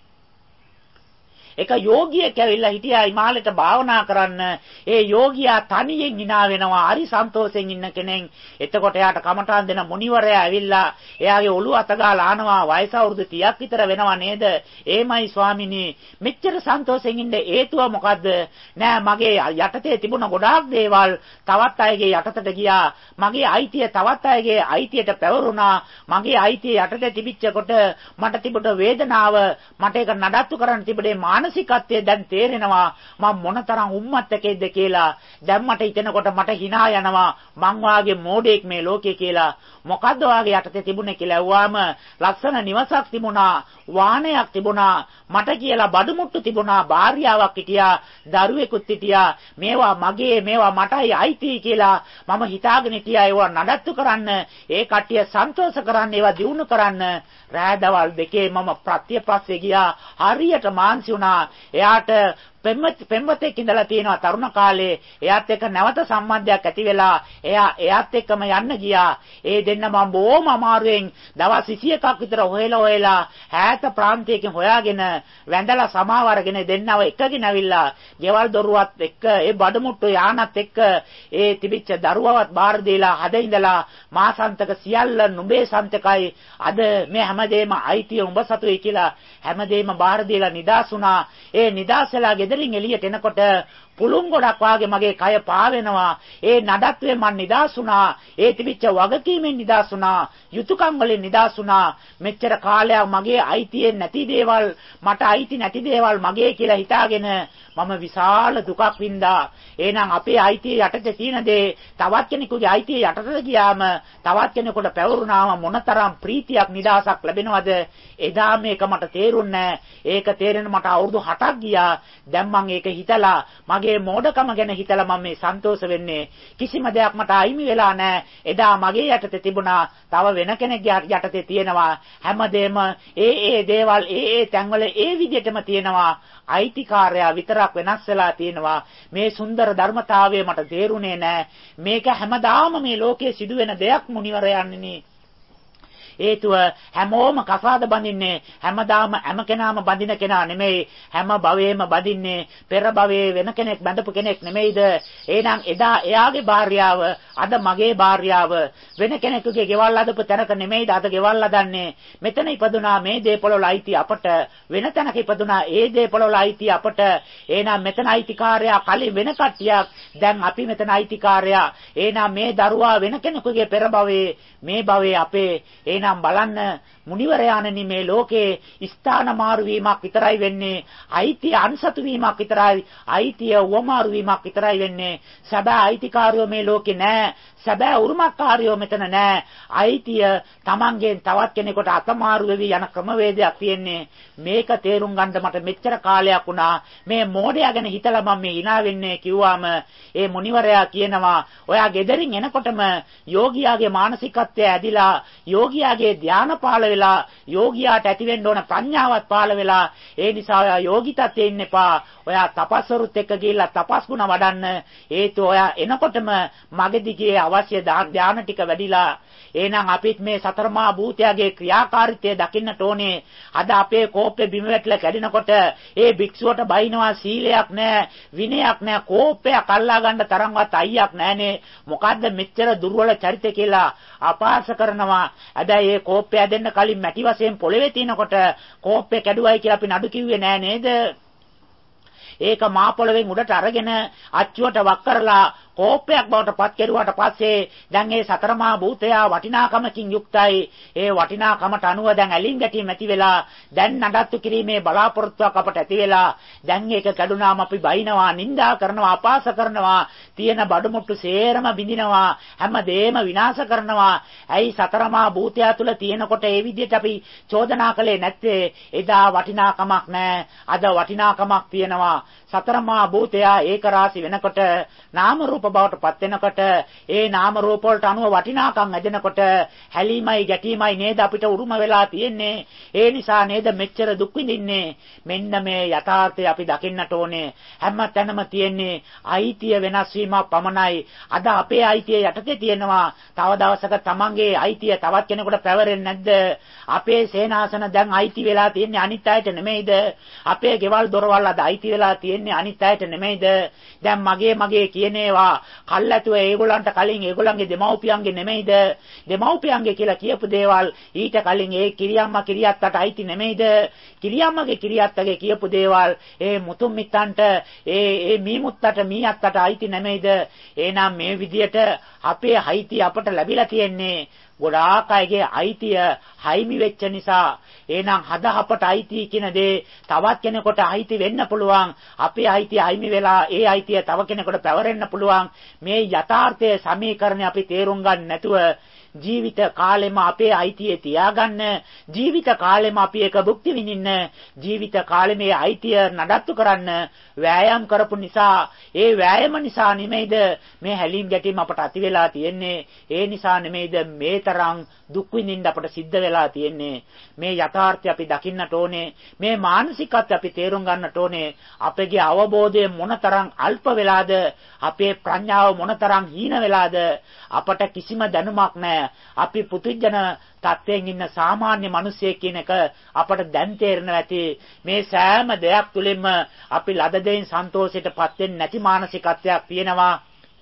එක යෝගියෙක් ඇවිල්ලා හිටියා හිමාලයට භාවනා කරන්න. ඒ යෝගියා තනියෙන් hina වෙනවා. හරි සන්තෝෂෙන් ඉන්න කෙනෙක්. එතකොට එයාට කමඨාන් දෙන මුනිවරයා ඇවිල්ලා එයාගේ ඔළුව අතගාලා ආනවා. වයස අවුරුදු තිහක් විතර වෙනවා නේද? එහෙමයි ස්වාමිනී. මෙච්චර සන්තෝෂෙන් ඉන්න හේතුව මොකද්ද? නෑ මගේ යටතේ තිබුණ ගොඩාක් දේවල් තවත් අයගේ යටතට ගියා. මගේ අයිතිය තවත් අයගේ අයිතියට පැවරුණා. මගේ අයිතිය යටතේ තිබිච්චකොට මට තිබුණ වේදනාව මට ඒක නඩත්තු කරන්න තිබුණේ මානසිකත්වය දැන් තේරෙනවා. මම මොනතරම් උම්මත්තකෙක්ද කියලා. දැන් මට හිතෙනකොට මට hina යනවා. මං වාගේ මෝඩෙක් මේ ලෝකේ කියලා. මොකද්ද වාගේ යටතේ තිබුණේ කියලා ඇහුවාම ලස්සන නිවසක් තිබුණා, වාහනයක් තිබුණා, මට කියලා බඩුමුට්ටු තිබුණා, භාර්යාවක් හිටියා, දරුවෙකුත් හිටියා. මේවා මගේ, මේවා මටයි අයිති කියලා මම හිතාගෙන හිටියා. ඒවා නඩත්තු කරන්න, ඒ කට්ටිය සන්තෝෂ කරන්න, ඒවා දිනු කරන්න. රාදවල් දෙකේ මම ප්‍රත්‍යපස්සේ ගියා. හරියට මාන්සි වුණා. එයාට පෙම්වතෙක් ඉඳලා තියෙනවා තරුණ කාලේ. එයාත් එක්ක නැවත සම්බන්ධයක් ඇති වෙලා එයා එයාත් එක්කම යන්න ගියා. ඒ දෙන්න මම බොහොම අමාරුවෙන් දවස් විසියකක් විතර හොයලා හොයලා ඈත ප්‍රාන්තයකින් හොයාගෙන වැඳලා සමාව අරගෙන දෙන්නව එකගෙන ඇවිල්ලා ගෙවල් දොරුවත් එක්ක ඒ බඩමුට්ටු යානත් එක්ක ඒ තිබිච්ච දරුවවත් බාර දීලා හද ඉඳලා මාසන්තක සියල්ල නුඹේ සන්තකයි. අද මේ හැමදේම අයිතිය උඹ සතුයි කියලා හැමදේම බාර දීලා නිදාසුණා. ඒ නිදාසලා ගෙදරින් එළියට එනකොට පුළුන් ගොඩක් වාගේ මගේ කය පාවෙනවා. ඒ නඩත්තුවේ මන් නිදාසුණා. ඒ තිබිච්ච වගකීමෙන් නිදාසුණා. යුතුයකම් වලින් නිදාසුණා. මෙච්චර කාලයක් මගේ අයිතියෙන් නැති දේවල්, මට අයිති නැති දේවල් මගේ කියලා හිතාගෙන මම විශාල දුකක් වින්දා. එහෙනම් අපේ අයිතිය යටතේ තියෙන දේ තවත් කෙනෙකුගේ අයිතිය යටතට ගියාම තවත් කෙනෙකුට පැවරුනාම මොනතරම් ප්‍රීතියක් නිදාසක් ලැබෙනවද? එදා මේක මට තේරුන්නේ. ඒක තේරෙන මට අවුරුදු හතක් ගියා. දැන් මම ඒක හිතලා මගේ මෝඩකම ගැන හිතලා මම මේ සන්තෝෂ වෙන්නේ. කිසිම දෙයක් මට අයිමි වෙලා නැහැ. එදා මගේ යටතේ තිබුණා. තව වෙන කෙනෙක්ගේ යටතේ තියෙනවා. හැමදේම ඒ ඒ දේවල් ඒ ඒ තැන්වල ඒ විදිහටම තියෙනවා. අයිතිකාරයා විතරක් වෙනස් වෙලා තියෙනවා. මේ සුන්දර ධර්මතාවය මට තේරුනේ නැහැ. මේක හැමදාම මේ ලෝකයේ සිදුවෙන දෙයක් මුනිවරයන්නේ. හේතුව හැමෝම කසාද බඳින්නේ හැමදාම හැම කෙනාම බඳින කෙනා නෙමෙයි. හැම භවයේම බඳින්නේ පෙර භවයේ වෙන කෙනෙක් බඳපු කෙනෙක් නෙමෙයිද? එහෙනම් එදා එයාගේ භාර්යාව අද මගේ භාර්යාව වෙන කෙනෙකුගේ ගෙවල් අදපු තැනක නෙමෙයිද අද ගෙවල් අදන්නේ? මෙතන ඉපදුනා මේ දේපොළ වල අයිති අපට. වෙන තැනක ඉපදුනා ඒ දේපොළ වල අයිති අපට. එහෙනම් මෙතන අයිතිකාරයා කලින් වෙන කට්ටියක්. දැන් අපි මෙතන අයිතිකාරයා. එහෙනම් මේ දරුවා වෙන කෙනෙකුගේ පෙර භවයේ මේ භවයේ අපේ. එහෙනම් බලන්න මුනිවරයාණනි මේ ලෝකේ ස්ථාන මාරු වීමක් විතරයි වෙන්නේ. අයිතිය අන්සතු වීමක් විතරයි. අයිතිය වමාරු වීමක් විතරයි වෙන්නේ. සැබෑ අයිතිකාරයෝ මේ ලෝකේ නැහැ. සැබෑ උරුමකාරයෝ මෙතන නැහැ. අයිතිය Tamangen තවත් කෙනෙකුට අතමාරු වෙවි යන ක්‍රමවේදයක් තියෙන්නේ. මේක තේරුම් ගන්න මට මෙච්චර කාලයක් වුණා. මේ මෝඩයා ගැන හිතලා මම මේ hina වෙන්නේ කිව්වාම ඒ මුනිවරයා කියනවා ඔයා ගෙදරින් එනකොටම යෝගියාගේ මානසිකත්වය ඇදිලා යෝගියාගේ ධානය පාල වෙලා යෝගියාට ඇති වෙන්න ඕන ප්‍රඥාවත් පාල වෙලා ඒ නිසා ඔයා යෝගිතත්වයේ ඉන්න එපා. ඔයා තපස්වරුත් එක්ක ගිහිල්ලා තපස් ගුණ වඩන්න. හේතුව ඔයා එනකොටම මගේ දිගේ අවශ්‍ය ධානය ටික වැඩිලා. එහෙනම් අපිත් මේ සතරමා භූතයාගේ ක්‍රියාකාරීත්වය දකින්නට ඕනේ. අද අපේ කෝප්පේ බිම වැටලා කැඩෙනකොට ඒ භික්ෂුවට බයිනවා සීලයක් නැහැ, විනයක් නැහැ, කෝප්පයක් අල්ලා ගන්න තරම්වත් අයියක් නැහනේ. මොකද්ද මෙච්චර දුර්වල චරිතය කියලා අපාස කරනවා. හැබැයි මේ කෝප්පය දෙන්න කලින් මැටි වශයෙන් පොළවේ තිනකොට කෝප්පේ කැඩුවයි කියලා අපි නඩු කිව්වේ නෑ නේද? ඒක මා පොළවෙන් උඩට අරගෙන අච්චුවට වක් කරලා කෝපයක් බවට පත් කෙරුවාට පස්සේ දැන් මේ සතරමා භූතයා වටිනාකමකින් යුක්තයි. ඒ වටිනාකමට අනුව දැන් ඇලින් ගැටීම් ඇති වෙලා දැන් නඩත්තු කිරීමේ බලාපොරොත්තුවක් අපට ඇති වෙලා දැන් ඒක කැඩුනාම අපි බයිනවා, නිඳා කරනවා, අපාස කරනවා, තියෙන බඩමුට්ටු සේරම බිඳිනවා, හැමදේම විනාශ කරනවා. ඇයි සතරමා භූතයා තුල තියෙනකොට ඒ විදිහට අපි චෝදනා කළේ නැත්තේ? එදා වටිනාකමක් නැහැ. අද වටිනාකමක් තියෙනවා. සතරමා භූතයා ඒක රාශි වෙනකොට නාම රූප බවට පත් වෙනකොට ඒ නාම රූප වලට අනුව වටිනාකම් ඇදෙනකොට හැලීමයි ගැටීමයි නේද අපිට උරුම වෙලා තියෙන්නේ. ඒ නිසා නේද මෙච්චර දුක් විඳින්නේ. මෙන්න මේ යථාර්ථය අපි දකින්නට ඕනේ. හැම තැනම තියෙන්නේ අයිතිය වෙනස් වීමක් පමණයි. අද අපේ අයිතිය යටතේ තියෙනවා. තව දවසක තමන්ගේ අයිතිය තවත් කෙනෙකුට පැවරෙන්නේ නැද්ද? අපේ සේනාසන දැන් අයිති වෙලා තියෙන්නේ අනිත් අයට නෙමෙයිද? අපේ ගෙවල් දොරවල් අද අයිති වෙලා තියෙන්නේ අනිත් අයට නෙමෙයිද? දැන් මගේ මගේ කියන ඒවා කල්ැතුව ඒගොල්ලන්ට කලින් ඒගොල්ලන්ගේ දෙමව්පියන්ගේ නෙමෙයිද? දෙමව්පියන්ගේ කියලා කියපු දේවල් ඊට කලින් ඒ කිරියම්මා කිරියත්තට අයිති නෙමෙයිද? කිරියම්මගේ කිරියත්තගේ කියපු දේවල් ඒ මුතුන් මිත්තන්ට ඒ ඒ මීමුත්තට මීයත්තට අයිති නෙමෙයිද? එහෙනම් මේ විදියට අපේ අයිතිය අපට ලැබිලා තියෙන්නේ ගොඩාක් අයගේ අයිතිය හයිමි වෙච්ච නිසා. එහෙනම් හද අපට අයිති කියන දේ තවත් කෙනෙකුට අයිති වෙන්න පුළුවන්. අපේ අයිතිය අයිමි වෙලා ඒ අයිතිය තව කෙනෙකුට පැවරෙන්න පුළුවන්. මේ යථාර්ථයේ සමීකරණය අපි තේරුම් ගන්න නැතුව ජීවිත කාලෙම අපේ අයිතිය තියාගන්න, ජීවිත කාලෙම අපි ඒක භුක්ති විඳින්න, ජීවිත කාලෙම මේ අයිතිය නඩත්තු කරන්න වෑයම් කරපු නිසා, ඒ වෑයම නිසා නෙමෙයිද මේ හැලීම් ගැටීම් අපට ඇති වෙලා තියෙන්නේ? ඒ නිසා නෙමෙයිද මේ තරම් දුක් විඳින්න අපට සිද්ධ වෙලා තියෙන්නේ? මේ යථාර්ථය අපි දකින්නට ඕනේ. මේ මානසිකත්වය අපි තේරුම් ගන්නට ඕනේ. අපගේ අවබෝධය මොනතරම් අල්ප වෙලාද? අපේ ප්‍රඥාව මොනතරම් හීන වෙලාද? අපට කිසිම දැනුමක් නැහැ. අපි පුදුජන තත්ත්වයෙන් ඉන්න සාමාන්‍ය මිනිසෙක් කියන එක අපට දැන් තේරෙනවා ඇති. මේ සෑම දෙයක් තුළින්ම අපි ලද දෙයින් සන්තෝෂයටපත් වෙන්නේ නැති මානසිකත්වයක් තියෙනවා.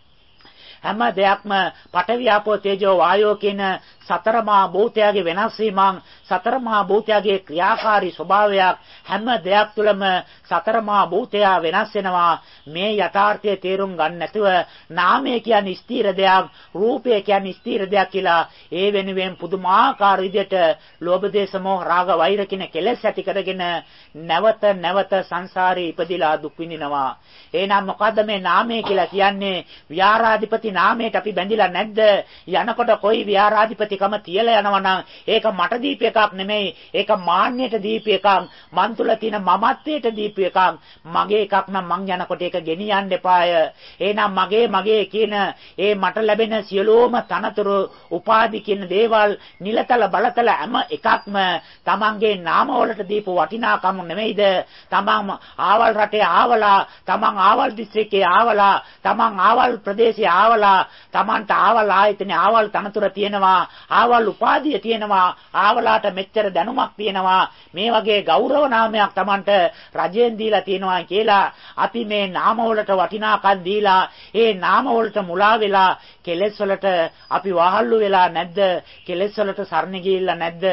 හැම දෙයක්ම පඨවි ආපෝ තේජෝ වායෝ කියන සතරමා භූතයගේ වෙනස් වීමක්, සතරමා භූතයගේ ක්‍රියාකාරී ස්වභාවයක්, හැම දෙයක් තුළම සතරමා භූතය වෙනස් වෙනවා. මේ යථාර්ථය තේරුම් ගන්න නැතුව නාමය කියන්නේ ස්ථීර දෙයක්, රූපය කියන්නේ ස්ථීර දෙයක් කියලා ඒ වෙනුවෙන් පුදුමාකාර විදිහට ලෝභ දේශ මොහ රාග වෛර කියන කෙලෙස් ඇති කරගෙන නැවත නැවත සංසාරේ ඉපදිලා දුක් විඳිනවා. එහෙනම් මොකද්ද මේ නාමය කියලා කියන්නේ? විහාරාධිපති නාමයට අපි බැඳිලා නැද්ද? යනකොට කොයි විහාරාධිපතිකම තියලා යනවා නම් ඒක මට දීප එකක් නෙමෙයි. ඒක මාන්නයට දීප එකක්. මන් තුල තියෙන මමත්වයට දීප එකක්. මගේ එකක් නම් මං යනකොට ඒක ගෙනියන්න එපාය. එහෙනම් මගේ මගේ කියන ඒ මට ලැබෙන සියලුම තනතුරු උපාධි කියන දේවල් නිලතල බලතල හැම එකක්ම තමන්ගේ නාම වලට දීපු වටිනාකම නෙමෙයිද? තමන් ආවල් රටේ ආවලා, තමන් ආවල් දිස්ත්‍රික්කේ ආවලා, තමන් ආවල් ප්‍රදේශයේ ආවලා, තමන්ට ආවල් ආයතනේ ආවල් තනතුර තියෙනවා, ආවල් උපාධිය තියෙනවා, ආවලාට මෙච්චර දැනුමක් තියෙනවා, මේ වගේ ගෞරව නාමයක් තමන්ට රජයෙන් දීලා තියෙනවා කියලා අපි මේ නාම වලට වටිනාකම් දීලා ඒ නාම වලට මුලා වෙලා කෙලෙස් වලට අපි වහල්ලු වෙලා නැද්ද? කෙලෙස් වලට සරණ ගිහිල්ලා නැද්ද?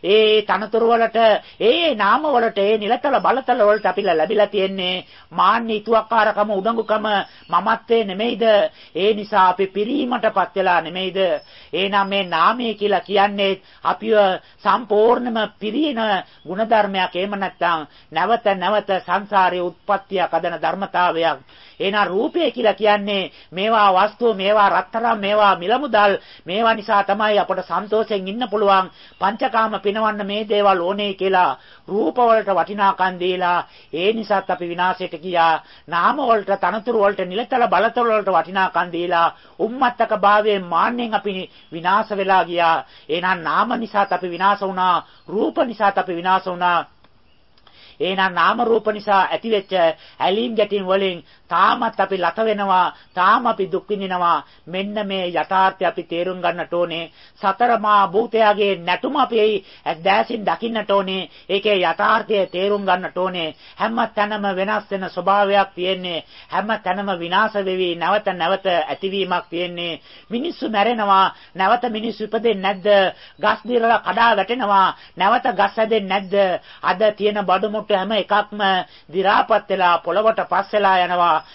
ඒ තනතුරු වලට, ඒ නාම වලට, ඒ නිලතල බලතල වලට අපි ලැබිලා තියෙන්නේ මාන්නේ ඉතුවක්කාරකම, උඩඟුකම, මමත්වේ නෙමෙයිද? ඒ නිසා අපි පිරීමටපත් වෙලා නෙමෙයිද? එහෙනම් මේ නාමය කියලා කියන්නේ අපිව සම්පූර්ණයෙන්ම පිරින ಗುಣධර්මයක්. එහෙම නැත්නම් නැවත නැවත සංසාරයේ උත්පත්තියක් අදන ධර්මතාවයක්. එහෙනම් රූපය කියලා කියන්නේ මේවා වස්තු, මේවා රත්තරන්, මේවා මිලමුදල්, මේවා නිසා තමයි අපට සන්තෝෂයෙන් ඉන්න පුළුවන්. පංචකාම පිනවන්න මේ දේවල් ඕනේ කියලා රූප වලට වටිනාකම් දීලා ඒ නිසාත් අපි විනාශයට ගියා. නාම වලට, තනතුරු වලට, නිලතල බලතල වලට වටිනාකම් දීලා උම්මත්තක භාවයෙන් මාන්නෙන් අපි විනාශ වෙලා ගියා. එහෙනම් නාම නිසාත් අපි විනාශ වුණා. රූප නිසාත් අපි විනාශ වුණා. එහෙනම් නාම රූප නිසා ඇතිවෙච්ච ඇලීම් ගැටීම් වලින් තාමත් අපි ලත වෙනවා, තාම අපි දුක් විඳිනවා. මෙන්න මේ යථාර්ථය අපි තේරුම් ගන්නට ඕනේ. සතරමා භූතයාගේ නැටුම අපි දැසින් දකින්නට ඕනේ. ඒකේ යථාර්ථය තේරුම් ගන්නට ඕනේ. හැම තැනම වෙනස් වෙන ස්වභාවයක් තියෙන්නේ. හැම තැනම විනාශ වෙවි නැවත නැවත ඇතිවීමක් තියෙන්නේ. මිනිස්සු මැරෙනවා, නැවත මිනිස්සු ඉපදෙන්නේ නැද්ද? ගස් දිරලා කඩා වැටෙනවා, නැවත ගස් හැදෙන්නේ නැද්ද? අද තියෙන බඩු මුට්ටු හැම එකක්ම දි รา පත් වෙලා පොළවට පස් වෙලා යනවා.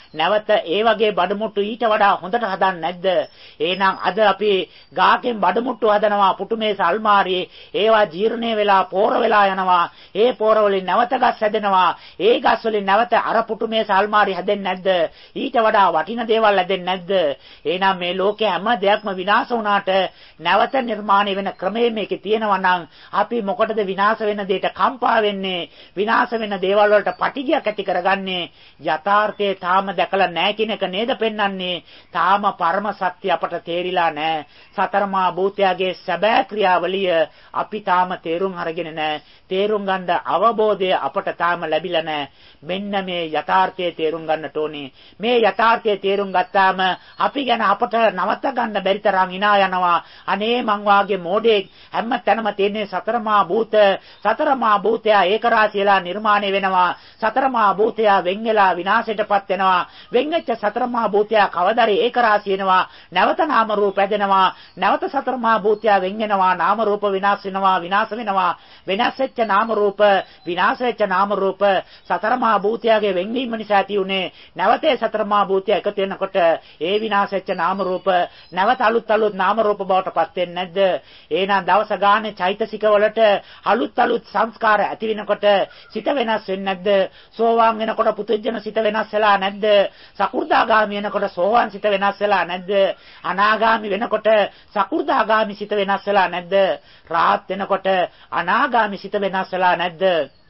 නැවත ඒ වගේ බඩමුට්ටු ඊට වඩා හොඳට හදන්නේ නැද්ද? එහෙනම් අද අපි ගාකෙන් බඩමුට්ටු හදනවා පුටුමේස අල්මාරියේ. ඒවා ජීර්ණය වෙලා පෝර වෙලා යනවා. ඒ පෝර වලින් නැවත ගස් හැදෙනවා. ඒ ගස් වලින් නැවත අර පුටුමේස අල්මාරිය හැදෙන්නේ නැද්ද? ඊට වඩා වටින දේවල් හැදෙන්නේ නැද්ද? එහෙනම් මේ ලෝකේ හැම දෙයක්ම විනාශ වුණාට නැවත නිර්මාණය වෙන ක්‍රමයේ මේකේ තියෙනවා නම් අපි මොකටද විනාශ වෙන දෙයට කම්පා වෙන්නේ? විනාශ වෙන දේවල් වලට පටිගයක් ඇති කරගන්නේ? යථාර්ථයේ තාම දැකලා නැහැ කියන එක නේද පෙන්වන්නේ? තාම පරම සත්‍ය අපට තේරිලා නැහැ. සතරමා භූතයාගේ සැබෑ ක්‍රියාවලිය අපි තාම තේරුම් අරගෙන නැහැ. තේරුම් ගන්න අවබෝධය අපට තාම ලැබිලා නැහැ. මෙන්න මේ යථාර්ථයේ තේරුම් ගන්නට ඕනේ. මේ යථාර්ථයේ තේරුම් ගත්තාම අපි ගැන අපට නවත්ත ගන්න බැරි තරම් hina යනවා. අනේ මං වාගේ මෝඩෙක් හැම තැනම තියෙන්නේ සතරමා භූත. සතරමා භූතයා ඒකරාශීලා නිර්මාණය වෙනවා. සතරමා භූතයා වෙන් වෙලා විනාශයටපත් වෙනවා. වෙන් වෙච්ච සතරමා භූතයා කවදාරි ඒකරාශී වෙනවා. නැවත නාම රූප හැදෙනවා. නැවත සතරමා භූතයා වෙන් වෙනවා. නාම රූප විනාශ වෙනවා. විනාශ වෙනවා. වෙනස් වෙච්ච නාම රූප විනාශ වෙච්ච නාම රූප සතරමා භූතයාගේ වෙන්වීම නිසා ඇති උනේ. නැවතේ සතරමා භූතය එකතු වෙනකොට ඒ විනාශ වෙච්ච නාම රූප නැවත අලුත් අලුත් නාම රූප බවට පත් වෙන්නේ නැද්ද? එහෙනම් දවස ගානේ චෛතසික වලට අලුත් අලුත් සංස්කාර ඇති වෙනකොට සිත වෙනස් වෙන්නේ නැද්ද? සෝවාන් වෙනකොට පුදුජන සිත වෙනස් වෙලා නැද්ද? සකු르දාගාමි වෙනකොට සෝවාන් සිත වෙනස් වෙලා නැද්ද? අනාගාමි වෙනකොට සකු르දාගාමි සිත වෙනස් වෙලා නැද්ද? රාහත් වෙනකොට අනාගාමි සිත වෙනස් වෙලා නැද්ද?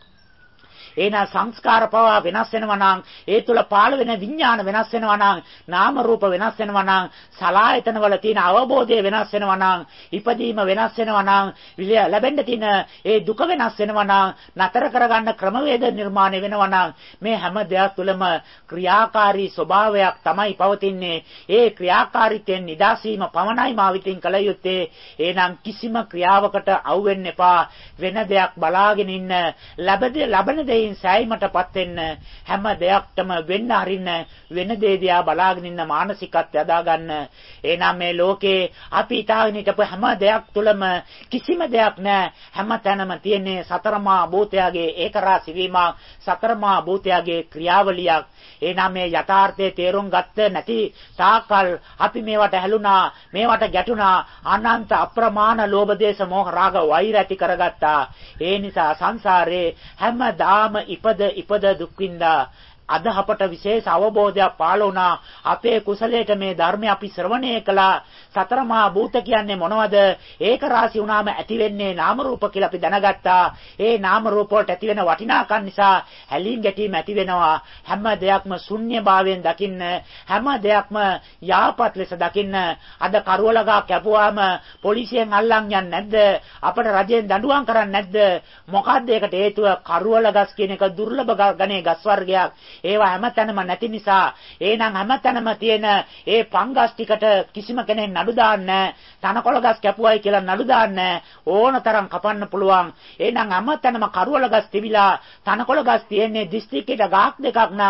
එහෙනම් සංස්කාර පවා වෙනස් වෙනවා නම් ඒ තුල පාළ වෙන විඥාන වෙනස් වෙනවා නම් නාම රූප වෙනස් වෙනවා නම් සලආයතන වල තියෙන අවබෝධය වෙනස් වෙනවා නම් ඉපදීම වෙනස් වෙනවා නම් ලැබෙන්න තියෙන ඒ දුක වෙනස් වෙනවා නම් නතර කරගන්න ක්‍රමවේද නිර්මාණය වෙනවා නම් මේ හැම දෙයක් තුළම ක්‍රියාකාරී ස්වභාවයක් තමයි පවතින්නේ. ඒ ක්‍රියාකාරීත්වයෙන් නිදාසීම පමණයි මා විසින් කළ යුත්තේ. එහෙනම් කිසිම ක්‍රියාවකට අවු වෙන්න එපා. වෙන දෙයක් බලාගෙන ඉන්න ලැබෙද ලබන දේ සෑයීමටපත් වෙන්න හැම දෙයක්ටම වෙන්න අරින්න වෙන දේ දිහා බලාගෙන ඉන්න මානසිකත්වය අදා ගන්න. එහෙනම් මේ ලෝකේ අපි ඊටාගෙන හිටපු හැම දෙයක් තුළම කිසිම දෙයක් නැහැ. හැම තැනම තියෙන්නේ සතරමා භූතයාගේ ඒකරාශී වීමක්, සතරමා භූතයාගේ ක්‍රියාවලියක්. එහෙනම් මේ යථාර්ථයේ තේරුම් ගත්ත නැති තාකල් අපි මේවට හැලුනා, මේවට ගැටුණා, අනන්ත අප්‍රමාණ ලෝභ දේශ මොහ රාග වෛර ඇති කරගත්තා. ඒ නිසා සංසාරේ හැමදාම ඉපද ඉපද දුක් විඳා. අද අපට විශේෂ අවබෝධයක් පාළ වුණා. අපේ කුසලයට මේ ධර්මය අපි ශ්‍රවණය කළා. සතරමා භූත කියන්නේ මොනවද? ඒක රාශි වුණාම ඇති වෙන්නේ නාම රූප කියලා අපි දැනගත්තා. ඒ නාම රූප වලට ඇති වෙන වටිනාකම් නිසා හැලීම් ගැටීම් ඇති වෙනවා. හැම දෙයක්ම ශුන්‍යභාවයෙන් දකින්න, හැම දෙයක්ම යාපත් ලෙස දකින්න. අද කරුවලගා කැපුවාම පොලිසියෙන් අල්ලන් යන්නේ නැද්ද? අපට රජයෙන් දඬුවම් කරන්නේ නැද්ද? මොකද්ද ඒකට හේතුව? කරුවලගස් කියන එක දුර්ලභ ගණයේ ගස් වර්ගයක්. ඒවා හැමතැනම නැති නිසා එහෙනම් හැමතැනම තියෙන ඒ පංගස් ටිකට කිසිම කෙනෙක් නඩු දාන්නේ තනකොළ ගස් කැපුවයි කියලා නඩු දාන්නේ ඕනතරම් කපන්න පුළුවන්. එහෙනම් හැමතැනම කරුවල ගස් තිබිලා තනකොළ ගස් තියෙන්නේ දිස්ත්‍රික්කයට ගහක් දෙකක් නම්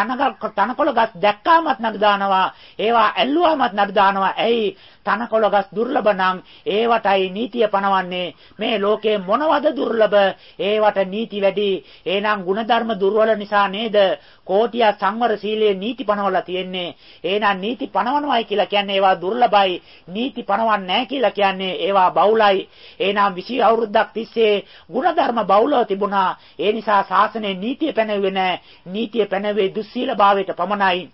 තනකොළ ගස් දැක්කාමත් නඩු දානවා. ඒවා ඇල්ලුවාමත් නඩු දානවා. ඇයි? තනකොළ ගස් දුර්ලභ නම් ඒවටයි නීතිය පනවන්නේ. මේ ලෝකේ මොනවද දුර්ලභ? ඒවට නීති වැඩි. එහෙනම් ಗುಣධර්ම දුර්වල නිසා නේද කෝටිය සංවර සීලයේ නීති පනවලා තියෙන්නේ. එහෙනම් නීති පනවනවායි කියලා කියන්නේ ඒවා දුර්ලභයි. නීති පනවන්නේ නැහැ කියලා කියන්නේ ඒවා බහුලයි. එහෙනම් විසි අවුරුද්දක් තිස්සේ ಗುಣධර්ම බහුලව තිබුණා. ඒ නිසා ශාසනයේ නීතිය පැනවෙන්නේ නැහැ. නීතිය පැනවේ දුස්සීලභාවයට පමණයි.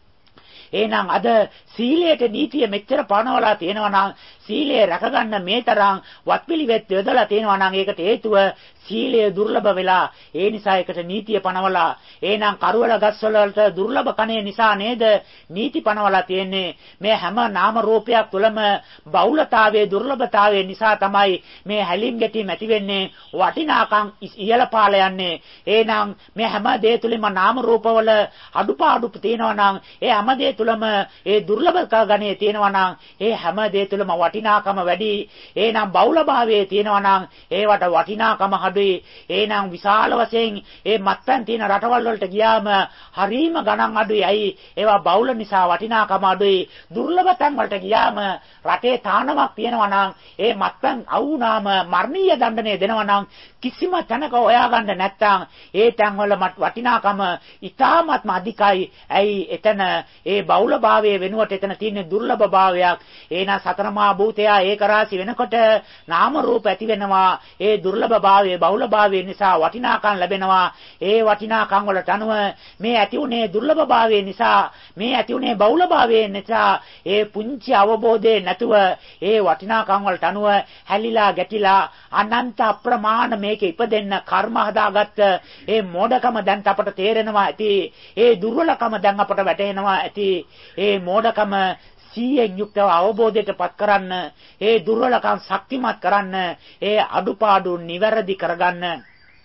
එහෙනම් අද සීලයට නීතිය මෙච්චර පනවලා තියෙනවා නම් සීලය රැකගන්න මේ තරම් වත්පිළිවෙත් යොදලා තියෙනවා නම් ඒකට හේතුව සීලය දුර්ලභ වෙලා. ඒ නිසා ඒකට නීතිය පනවලා. එහෙනම් කරුවල ගස් වලට දුර්ලභ කණේ නිසා නේද නීති පනවලා තියෙන්නේ. මේ හැම නාම රූපයක් තුළම බහුලතාවයේ දුර්ලභතාවයේ නිසා තමයි මේ හැලීම් ගැටීම් ඇති වෙන්නේ. වටිනාකම් ඉහළ පාල යන්නේ. එහෙනම් මේ හැම දේ තුලින්ම නාම රූපවල අඩුපාඩු තියෙනවා නම් ඒ හැම දේ තුලම ඒ දුර්ලභ ගණයේ තියෙනවා නම් ඒ හැම දේ තුලම වටිනාකම වැඩි. එහෙනම් බහුලභාවයේ තියෙනවා නම් ඒවට වටිනාකම අඩුයි. එහෙනම් විශාල වශයෙන් ඒ මත්පැන් තියෙන රටවල් වලට ගියාම හරීම ගණන් අඩුයි. ඇයි? ඒවා බහුල නිසා වටිනාකම අඩුයි. දුර්ලභ තැන් වලට ගියාම රටේ තානමක් තියෙනවා නම් ඒ මත්පැන් අවුනාම මරණීය දඬුවම් දෙනවා නම් කිසිම තැනක හොයාගන්න නැත්නම් ඒ තැන්වල වටිනාකම ඉතාමත්ම අධිකයි. ඇයි? එතන ඒ බහුලභාවයේ වෙනුවට එතන තියෙන දුර්ලභභාවයක්. එහෙනම් සතර මහා භූතයා ඒක රාශි වෙනකොට නාම රූප ඇති වෙනවා. ඒ දුර්ලභභාවයේ බහුලභාවය නිසා වටිනාකම් ලැබෙනවා. ඒ වටිනාකම් වලට අනුව මේ ඇති උනේ දුර්ලභභාවය නිසා, මේ ඇති උනේ බහුලභාවය නිසා ඒ පුංචි අවබෝධයේ නැතුව ඒ වටිනාකම් වලට අනුව හැලිලා ගැටිලා අනන්ත අප්‍රමාණ මේකේ ඉපදෙන්න කර්ම හදාගත්ත ඒ මෝඩකම දැන් අපට තේරෙනවා ඇති. ඒ දුර්වලකම දැන් අපට වැටහෙනවා ඇති. ඒ මෝඩකම සීයෙන් යුක්තව අවබෝධයටපත් කරන්න, ඒ දුර්වලකම් ශක්තිමත් කරන්න, ඒ අඩුපාඩු නිවැරදි කරගන්න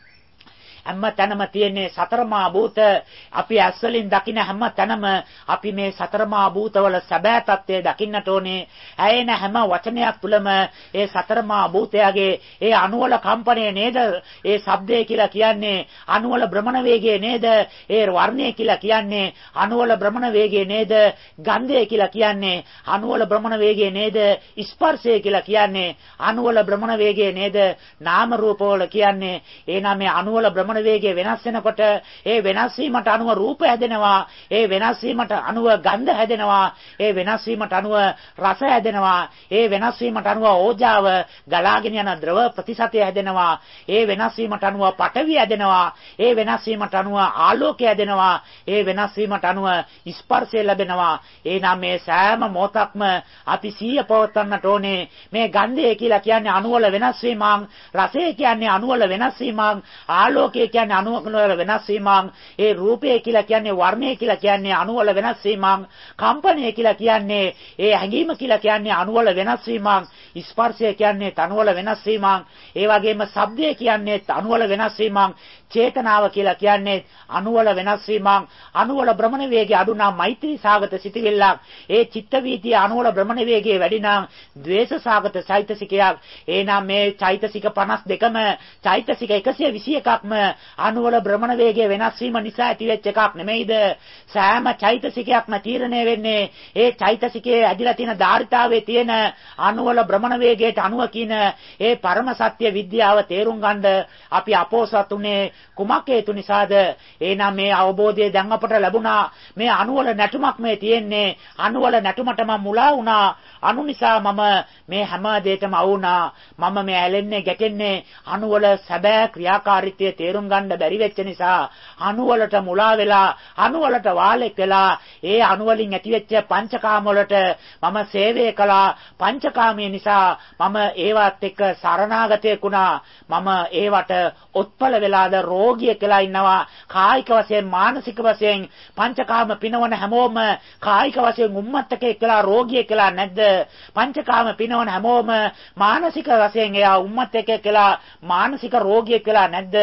හැම තැනම තියෙන්නේ සතර මහා භූත. අපි ඇස් වලින් දකින හැම තැනම අපි මේ සතර මහා භූතවල සැබෑ తත්වය දකින්නට ඕනේ. ඇයෙන හැම වචනයක් තුළම ඒ සතර මහා භූතයගේ ඒ අණුවල කම්පණය නේද? ඒ ශබ්දය කියලා කියන්නේ අණුවල භ්‍රමණ වේගය නේද? ඒ වර්ණය කියලා කියන්නේ අණුවල භ්‍රමණ වේගය නේද? ගන්ධය කියලා කියන්නේ අණුවල භ්‍රමණ වේගය නේද? ස්පර්ශය කියලා කියන්නේ අණුවල භ්‍රමණ වේගය නේද? නාම රූපවල කියන්නේ එනනම් මේ අණුවල භ්‍රමණ වේගය වෙනස් වෙනකොට ඒ වෙනස් වීමට අනුව රූප හැදෙනවා. ඒ වෙනස් වීමට අනුව ගන්ධ හැදෙනවා. ඒ වෙනස් වීමට අනුව රස හැදෙනවා. ඒ වෙනස් වීමට අනුව ඕජාව ගලාගෙන යන ද්‍රව ප්‍රතිශතය හැදෙනවා. ඒ වෙනස් වීමට අනුව පඨවි හැදෙනවා. ඒ වෙනස් වීමට අනුව ආලෝකය හැදෙනවා. ඒ වෙනස් වීමට අනුව ස්පර්ශය ලැබෙනවා. එනම් මේ සෑම මොහොතක්ම අපි සිහිය පවත්වන්නට ඕනේ. මේ ගන්ධය කියලා කියන්නේ අණුවල වෙනස් වීමක්. රසය කියන්නේ අණුවල වෙනස් වීමක්. ආලෝකය කියන්නේ අණුවල වෙනස් වීමක්. ඒ රූපය කියලා කියන්නේ වර්ණය කියලා කියන්නේ අණුවල වෙනස් වීමක්. කම්පනය කියලා කියන්නේ ඒ හැඟීම කියලා කියන්නේ අණුවල වෙනස් වීමක්. ස්පර්ශය කියන්නේ තනුවල වෙනස් වීමක්. ඒ වගේම ශබ්දය කියන්නේ අණුවල වෙනස් වීමක්. චේතනාව කියලා කියන්නේ අණුවල වෙනස් වීමක්. අණුවල භ්‍රමණ වේගය අඩු නම් මෛත්‍රී සාගත සිටිවිල්ලක්. ඒ චිත්ත වීතිය අණුවල භ්‍රමණ වේගය වැඩි නම් ද්වේෂ සාගත චෛතසිකයක්. එනම් මේ චෛතසික පනස් දෙකම චෛතසික එකසිය විසි එකක්ම අණුවල භ්‍රමණ වේගය වෙනස් වීම නිසා ඇතිවෙච්ච එකක් නෙමෙයිද? සෑම චෛතසිකයක්ම තීරණය වෙන්නේ ඒ චෛතසිකයේ ඇදිලා තියෙන ධාරිතාවයේ තියෙන අණුවල භ්‍රමණ වේගයට අනුව කියන ඒ පරම සත්‍ය විද්‍යාව තේරුම් ගන්න අපි අපෝසත් උනේ කුමක් හේතු නිසාද? එහෙනම් මේ අවබෝධය දැන් අපට ලැබුණා. මේ අණුවල නැටුමක් මේ තියෙන්නේ. අණුවල නැටුමට මම මුලා වුණා. අණු නිසා මම මේ හැම දෙයකම අවුනා. මම මේ ඇලෙන්නේ ගැටෙන්නේ අණුවල සැබෑ ක්‍රියාකාරීත්වය තේරුම් ගන්න බැරි වෙච්ච නිසා අණුවලට මුලා වෙලා අණුවලට වාලෙක් වෙලා ඒ අණුවලින් ඇතිවෙච්ච පංචකාම වලට මම සේවය කළා. පංචකාමයේ නිසා මම ඒවත් එක්ක සරණාගතයෙක් වුණා. මම ඒවට උත්පල වෙලාද රෝගියෙක් කියලා ඉන්නවා. කායික වශයෙන් මානසික වශයෙන් පංචකාම පිනවන හැමෝම කායික වශයෙන් උම්මත්තකෙක් කියලා රෝගියෙක් කියලා නැද්ද? පංචකාම පිනවන හැමෝම මානසික වශයෙන් එයා උම්මත්තකෙක් කියලා මානසික රෝගියෙක් කියලා නැද්ද?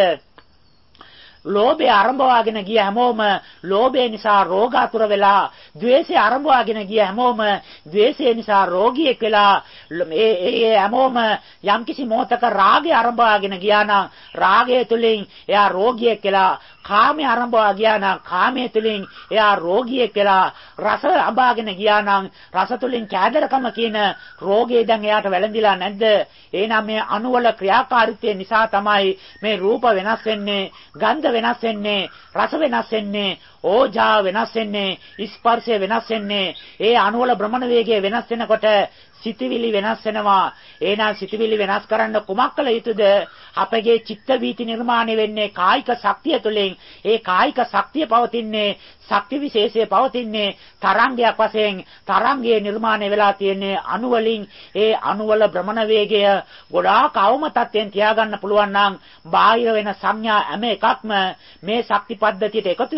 ලෝභය ආරම්භවාගෙන ගිය හැමෝම ලෝභය නිසා රෝගාතුර වෙලා, ද්වේෂය ආරම්භවාගෙන ගිය හැමෝම ද්වේෂය නිසා රෝගියෙක් වෙලා, මේ ඒ හැමෝම යම්කිසි මොහතක රාගය ආරම්භවාගෙන ගියා නම් රාගය තුලින් එයා රෝගියෙක් වෙලා, කාමයේ ආරම්භවා ගියා නම් කාමයේ තුලින් එයා රෝගියෙක් වෙලා, රස අඹාගෙන ගියා නම් රස තුලින් කෑදරකම කියන රෝගේ දැන් එයාට වැළඳිලා නැද්ද? එහෙනම් මේ අණුවල ක්‍රියාකාරීත්වය නිසා තමයි මේ රූප වෙනස් වෙන්නේ, ගන්ධ වෙනස් වෙන්නේ, රස වෙනස් වෙන්නේ, ඕජා වෙනස් වෙන්නේ, ස්පර්ශය වෙනස් වෙන්නේ. ඒ අණුවල භ්‍රමණ වේගය වෙනස් වෙනකොට සිතවිලි වෙනස් වෙනවා. එහෙනම් සිතවිලි වෙනස් කරන්න කුමක් කළ යුතුද? අපගේ චිත්ත වීති නිර්මාණය වෙන්නේ කායික ශක්තිය තුළින්. ඒ කායික ශක්තිය පවතින්නේ, ශක්ති විශේෂය පවතින්නේ තරංගයක් වශයෙන්. තරංගයේ නිර්මාණය වෙලා තියෙන්නේ අණු වලින්. ඒ අණු වල භ්‍රමණ වේගය ගොඩාක් අවම තත්ත්වයෙන් තියාගන්න පුළුවන් නම් බාහිර වෙන සංඥා හැම එකක්ම මේ ශක්ති පද්ධතියට එකතු වෙනකොට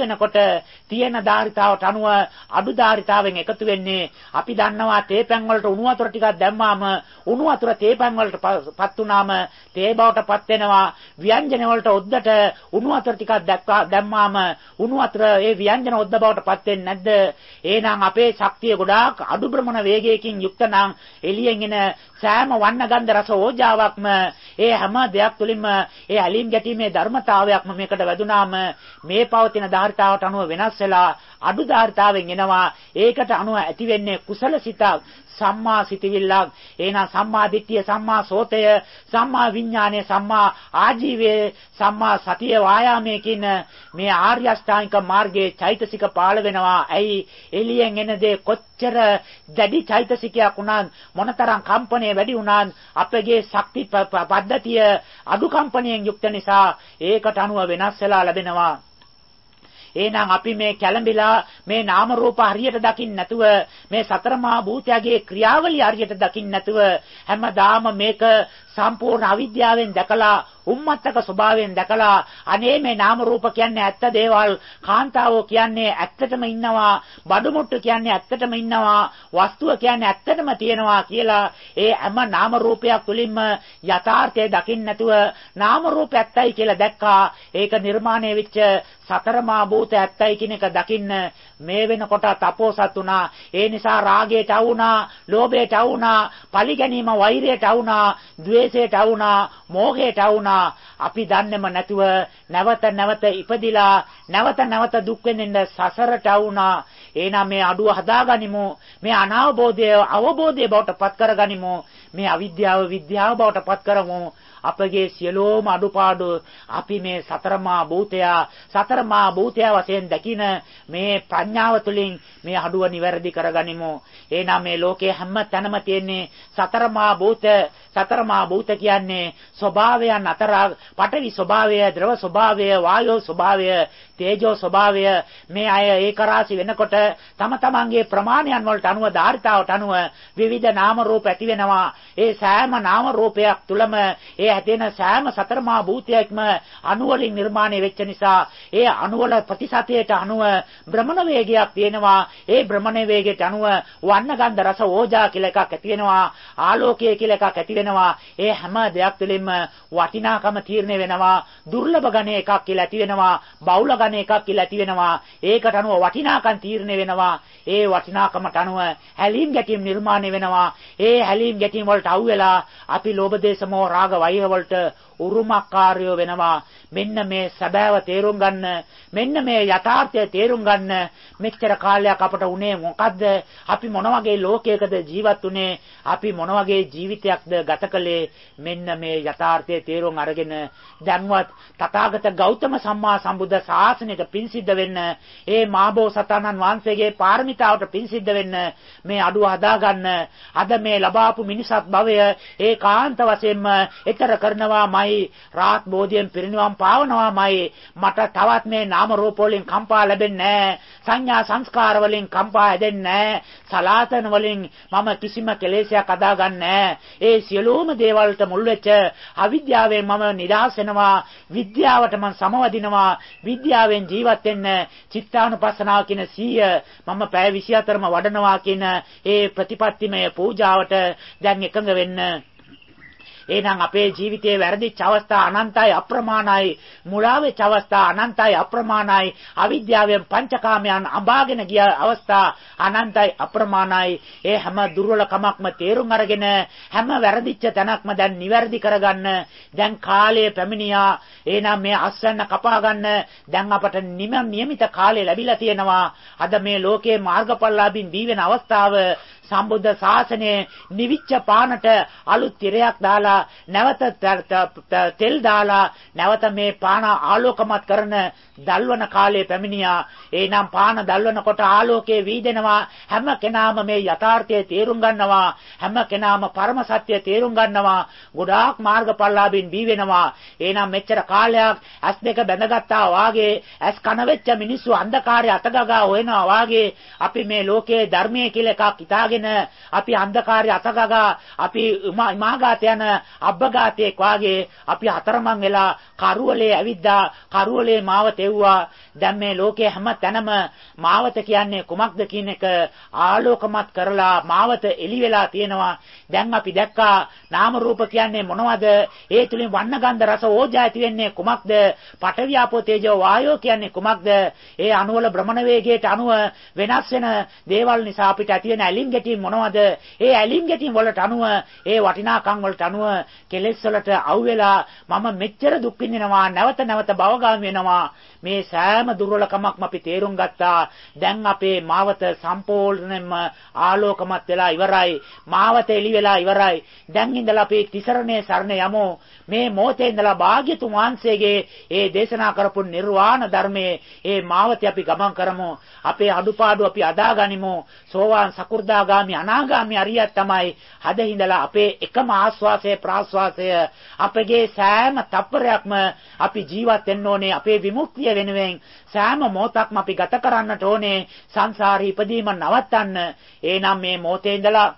තියෙන ධාරිතාවට අනුව අඩු ධාරිතාවෙන් එකතු වෙන්නේ. අපි දන්නවා තේපැන් වලට උණු වතුර ටිකක් දැම්මාම උණු වතුර තේපැන් වලටපත් වුනාම තේ බවටපත් වෙනවා. ව්‍යංජන වලට ඔද්දට උණු වතුර ටිකක් දැම්මාම උණු වතුර ඒ ව්‍යංජන ඔද්ද බවටපත් වෙන්නේ නැද්ද? එහෙනම් අපේ ශක්තිය ගොඩාක් අඩු භ්‍රමණ වේගයකින් යුක්ත නම් එළියෙන් එන සෑම වන්න ගන්ධ රස ඕජාවක්ම ඒ හැම දෙයක් තුළින්ම ඒ ඇලීම් ගැටීමේ ධර්මතාවයක්ම මේකට වැදුනාම මේ පවතින ධාරිතාවට අනුව වෙනස් වෙලා අඩු ධාරිතාවෙන් එනවා. ඒකට අනුව ඇති වෙන්නේ කුසල සිතක්, සම්මා සිතවිල්ලක්. එහෙනම් සම්මා දිට්ඨිය, සම්මා සෝතය, සම්මා විඥානය, සම්මා ආජීවය, සම්මා සතිය වායාමයේ කියන මේ ආර්ය අෂ්ටාංගික මාර්ගයේ චෛතසික පාළ වෙනවා. ඇයි? එළියෙන් එන දේ කොච්චර දැඩි චෛතසිකයක් වුණත්, මොනතරම් කම්පණය වැඩි වුණත් අපගේ ශක්ති පද්ධතිය අඩු කම්පණයෙන් යුක්ත නිසා ඒකට අනුව වෙනස් වෙලා ලැබෙනවා. එහෙනම් අපි මේ කැළඹිලා මේ නාම රූප හරියට දකින්න නැතුව මේ සතර මහා භූතයගේ ක්‍රියාවලිය හරියට දකින්න නැතුව හැමදාම මේක සම්පූර්ණ අවිද්‍යාවෙන් දැකලා උම්මත්තක ස්වභාවයෙන් දැකලා අනේ මේ නාම රූප කියන්නේ ඇත්ත දේවල්, කාන්තාවෝ කියන්නේ ඇත්තටම ඉන්නවා, බඩමුට්ටු කියන්නේ ඇත්තටම ඉන්නවා, වස්තුව කියන්නේ ඇත්තටම තියෙනවා කියලා ඒ හැම නාම රූපයක් තුළින්ම යථාර්ථය දකින්න නැතුව නාම රූප ඇත්තයි කියලා දැක්කා. ඒක නිර්මාණය වෙච්ච සතර මහා භූත ඇත්තයි කියන එක දකින්න මේ වෙනකොට තපෝසත් උනා. ඒ නිසා රාගයට අවුනා, ලෝභයට අවුනා, පලි ගැනීම වෛරයට අවුනා, ද්වේෂයට අවුනා, මෝහයට අවුනා. අපි දන්නේම නැතුව නැවත නැවත ඉපදිලා නැවත නැවත දුක් වෙනින්න සසරට වුණා. එහෙනම් මේ අඩුව හදාගනිමු. මේ අනාවබෝධය අවබෝධය බවට පත් කරගනිමු. මේ අවිද්‍යාව විද්‍යාව බවට පත් කරමු. අපගේ සියලෝම අඩුපාඩු අපි මේ සතරමා භූතය සතරමා භූතය වශයෙන් දකින මේ ප්‍රඥාව තුළින් මේ අඩුව නිවැරදි කරගනිමු. එහෙනම් මේ ලෝකයේ හැම තැනම තියෙන්නේ සතරමා භූත. සතරමා භූත කියන්නේ ස්වභාවයන් අතර පඨවි ස්වභාවය, ද්‍රව ස්වභාවය, වායෝ ස්වභාවය, තේජෝ ස්වභාවය. මේ අය ඒකරාශි වෙනකොට තම තමන්ගේ ප්‍රමාණයන් වලට අනුව ධාරිතාවට අනුව විවිධ නාම රූප ඇති වෙනවා. ඒ සෑම නාම රූපයක් තුලම ඒ ඇතින සෑම සතරමා භූතයක්ම අණු වලින් නිර්මාණය වෙච්ච නිසා ඒ අණු වල ප්‍රතිශතයට අනුව භ්‍රමණ වේගයක් තියෙනවා. ඒ භ්‍රමණ වේගයට අනුව වන්න ගන්ධ රස ඕජා කියලා එකක් ඇති වෙනවා. ආලෝකය කියලා එකක් ඇති වෙනවා. ඒ හැම දෙයක් තුළින්ම වටිනාකම තීරණය වෙනවා. දුර්ලභ ගණය එකක් කියලා ඇති වෙනවා. බහුල ගණය එකක් කියලා ඇති වෙනවා. ඒකට අනුව වටිනාකම් තීරණය වෙනවා. ඒ වටිනාකමට අනුව හැලීම් ගැටීම් නිර්මාණය වෙනවා. ඒ හැලීම් ගැටීම් වලට අවු වෙලා අපි ලෝභ දේශ මොහ රාග වෛර වලට උරුමකාරයෝ වෙනවා. මෙන්න මේ සැබෑව තේරුම් ගන්න, මෙන්න මේ යථාර්ථය තේරුම් ගන්න. මෙච්චර කාලයක් අපට උනේ මොකද්ද? අපි මොන වගේ ලෝකයකද ජීවත් උනේ? අපි මොන වගේ ජීවිතයක්ද ගත කළේ? මෙන්න මේ යථාර්ථය තේරුම් අරගෙන දැන්වත් තථාගත ගෞතම සම්මා සම්බුද්ධ ශාසනයට පින් සිද්ධ වෙන්න, ඒ මාබෝසතාණන් වහන්සේගේ පාරමිතාවට පින් සිද්ධ වෙන්න මේ අඩුව හදා ගන්න. අද මේ ලබාපු මිනිසත් භවය ඒකාන්ත වශයෙන්ම ඊතර කරනවාමයි, රාත් බෝධියෙන් පිරිනිවන් පාවනවාමයි. මට තවත් මේ නාම රූප වලින් කම්පා ලැබෙන්නේ නැහැ. සංඥා සංස්කාර වලින් කම්පා හැදෙන්නේ නැහැ. සලාතන වලින් මම කිසිම කෙලෙසයක් අදාගන්නේ නැහැ. ඒ සියලුම දේවල්ට මුල් වෙච්ච අවිද්‍යාවෙන් මම නිදහස් වෙනවා. විද්‍යාවට මම සමවදිනවා. විද්‍යාවෙන් ජීවත් වෙන්න චිත්තානුපස්සනාව කියන සීය මම පැය විසිහතරම වඩනවා කියන ඒ ප්‍රතිපත්තිමය පූජාවට දැන් එකඟ වෙන්න. එහෙනම් අපේ ජීවිතයේ වැරදිච්ච අවස්ථා අනන්තයි අප්‍රමාණයි. මුලා වෙච්ච අවස්ථා අනන්තයි අප්‍රමාණයි. අවිද්‍යාවෙන් පංචකාමයන් අඹාගෙන ගිය අවස්ථා අනන්තයි අප්‍රමාණයි. ඒ හැම දුර්වලකමක්ම තේරුම් අරගෙන හැම වැරදිච්ච තැනක්ම දැන් නිවැරදි කරගන්න. දැන් කාලය පැමිණියා. එහෙනම් මේ අස්වැන්න කපා ගන්න දැන් අපට නියමිත කාලය ලැබිලා තියෙනවා. අද මේ ලෝකේ මාර්ගඵලලාභින් දී වෙන අවස්ථාව සම්බුද්ධ ශාසනයේ නිවිච්ච පානට අලුත් තිරයක් දාලා නැවත තෙල් දාලා නැවත මේ පාන ආලෝකමත් කරන දල්වන කාලයේ පැමිණියා. එනම් පාන දල්වනකොට ආලෝකයේ වීදෙනවා. හැම කෙනාම මේ යථාර්ථය තේරුම් ගන්නවා. හැම කෙනාම පරම සත්‍ය තේරුම් ගන්නවා. ගොඩාක් මාර්ගඵලලාභින් බී වෙනවා. එනම් මෙච්චර කාලයක් ඇස් දෙක බැඳගත්තා වාගේ ඇස් කන වෙච්ච මිනිස්සු අන්ධකාරයේ අතගගා හොයනවා වාගේ අපි මේ ලෝකයේ ධර්මයේ කියලා එකක් හිතාගෙන අරගෙන අපි අන්ධකාරය අතගගා අපි මාගාත යන අබ්බගාතයෙක් වාගේ අපි අතරමං වෙලා කරුවලේ ඇවිද්දා කරුවලේ මාව තෙව්වා. දැන් මේ ලෝකයේ හැම තැනම මාවත කියන්නේ කුමක්ද කියන එක ආලෝකමත් කරලා මාවත එළි වෙලා තියෙනවා. දැන් අපි දැක්කා නාම රූප කියන්නේ මොනවද? ඒ තුලින් වර්ණ ගන්ධ රස ඕජා ඇති වෙන්නේ කුමක්ද? පඨවි ආපෝ තේජෝ වායෝ කියන්නේ කුමක්ද? ඒ අණුවල භ්‍රමණ වේගයට අණුව වෙනස් වෙන දේවල් නිසා අපිට ඇති වෙන ඇලින් ගැටීම් මොනවද? ඒ ඇලින් ගැටීම් වලට අණුව ඒ වටිනාකම් වලට අණුව කෙලෙස් වලට අවු වෙලා මම මෙච්චර දුක් විඳිනවා නැවත නැවත භවගාමී වෙනවා. මේ සෑම දුර්වලකමක්ම අපි තේරුම් ගත්තා. දැන් අපේ මාවත සම්පූර්ණයෙන්ම ආලෝකමත් වෙලා ඉවරයි. මාවත එළි වෙලා ඉවරයි. දැන් ඉඳලා අපි තිසරණේ සරණ යමු. මේ මොහොතේ ඉඳලා භාග්‍යතුන් වහන්සේගේ ඒ දේශනා කරපු නිර්වාණ ධර්මයේ ඒ මාවතේ අපි ගමන් කරමු. අපේ අඩුපාඩු අපි අදාගනිමු. සෝවාන් සකු르දාගාමි අනාගාමි අරියත් තමයි හද හිඳලා අපේ එකම ආස්වාසය ප්‍රාස්වාසය අපගේ සෑම තප්පරයක්ම අපි ජීවත් වෙන්න ඕනේ. අපේ විමුක්තිය වෙනුවෙන් සෑම මොහොතක්ම අපි ගත කරන්නට ඕනේ. සංසාරේ ඉපදීම නවත්තන්න. එහෙනම් මේ මොහොතේ ඉඳලා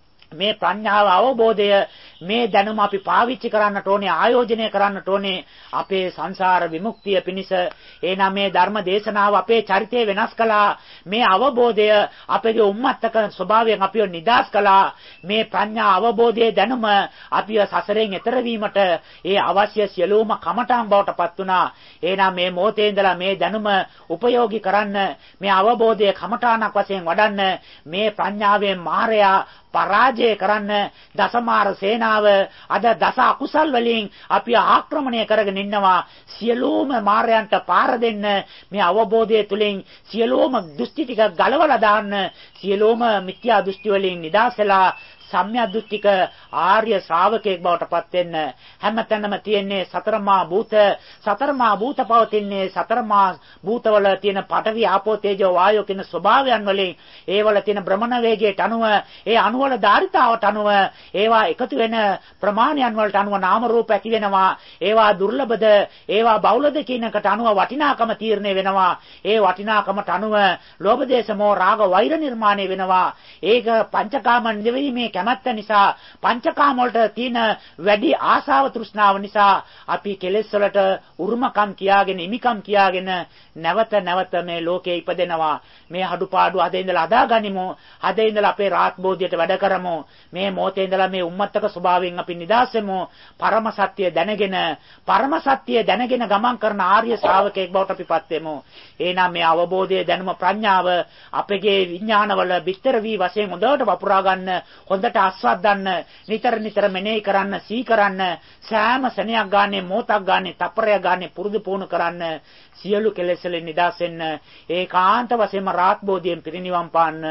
මේ ප්‍රඥාව අවබෝධය මේ දැනුම අපි පාවිච්චි කරන්නට ඕනේ ආයෝජනය කරන්නට ඕනේ අපේ සංසාර විමුක්තිය පිණිස. එහෙනම් මේ ධර්ම දේශනාව අපේ චරිතය වෙනස් කළා. මේ අවබෝධය අපේ උම්මත්තක ස්වභාවයෙන් අපිව නිදාස් කළා. මේ ප්‍රඥා අවබෝධයේ දැනුම අපිව සසරෙන් එතර වීමට ඒ අවශ්‍ය සියලුම කමඨාන් බවට පත් වුණා. එහෙනම් මේ මොහොතේ ඉඳලා මේ දැනුම උපයෝගී කරන්න මේ අවබෝධයේ කමඨානක් වශයෙන් වඩන්න මේ ප්‍රඥාවෙන් මායя පරාජය කරන්න දසමාර සේනාව අද දස අකුසල් වලින් අපි ආක්‍රමණය කරගෙන ඉන්නවා. සියලුම මාරයන්ට පාර දෙන්න මේ අවබෝධය තුලින් සියලුම දෘෂ්ටි ටික ගලවලා දාන්න. සියලුම මිත්‍යා දෘෂ්ටි වලින් නිදාසලා සම්‍යක් දෘෂ්ටික ආර්ය ශ්‍රාවකයෙක් බවට පත් වෙන්න. හැමතැනම තියෙන්නේ සතරමා භූත. සතරමා භූත පවතින්නේ සතරමා භූතවල තියෙන පඨවි ආපෝ තේජෝ වායෝ කියන ස්වභාවයන් වලින් ඒවල තියෙන භ්‍රමණ වේගයට අනුව ඒ අණුවල ධාරිතාවට අනුව ඒවා එකතු වෙන ප්‍රමාණයන් වලට අනුව නාම රූප ඇති වෙනවා. ඒවා දුර්ලභද ඒවා බහුලද කියන එකට අනුව වටිනාකම තීරණය වෙනවා. ඒ වටිනාකමට අනුව ලෝභ දේශ මොහ රාග වෛර නිර්මාණය වෙනවා. ඒක පංචකාම නිවීමේ කැමැත්ත නිසා පංචකාම වලට තියෙන වැඩි ආශාව තෘෂ්ණාව නිසා අපි කෙලෙස් වලට උරුමකම් කියාගෙන ඉමිකම් කියාගෙන නැවත නැවත මේ ලෝකේ ඉපදෙනවා. මේ අඩුපාඩු අද ඉඳලා අදාගනිමු. අද ඉඳලා අපේ රාත් බෝධියට වැඩ කරමු. මේ මොහොතේ ඉඳලා මේ උම්මත්තක ස්වභාවයෙන් අපි නිදහස් වෙමු. පරම සත්‍ය දැනගෙන පරම සත්‍ය දැනගෙන ගමන් කරන ආර්ය ශ්‍රාවකයෙක් බවට අපිපත් වෙමු. එහෙනම් මේ අවබෝධය දැනුම ප්‍රඥාව අපගේ විඥානවල bitter වී වශයෙන් හොඳට වපුරා ගන්න, හොඳට ආස්වාදන්න, නිතර නිතර මෙනෙහි කරන්න, සී කරන්න, සෑම සෙනෙයක් ගානේ මොහොතක් ගානේ තප්පරයක් ගානේ පුරුදු පුහුණු කරන්න. සියලු කෙලෙස් වලින් නිදහස් වෙන්න. ඒකාන්ත වශයෙන්ම රාත් බෝධියෙන් පිරිනිවන් පාන්න.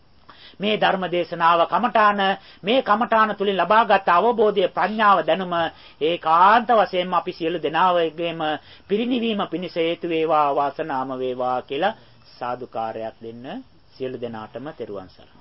මේ ධර්ම දේශනාව කමඨාන මේ කමඨාන තුලින් ලබාගත් අවබෝධය ප්‍රඥාව දැනුම ඒකාන්ත වශයෙන්ම අපි සියලු දෙනාගේම පිරිනිවීම පිණිස හේතු වේවා වාසනාම වේවා කියලා සාදුකාරයක් දෙන්න සියලු දෙනාටම තෙරුවන් සරණයි.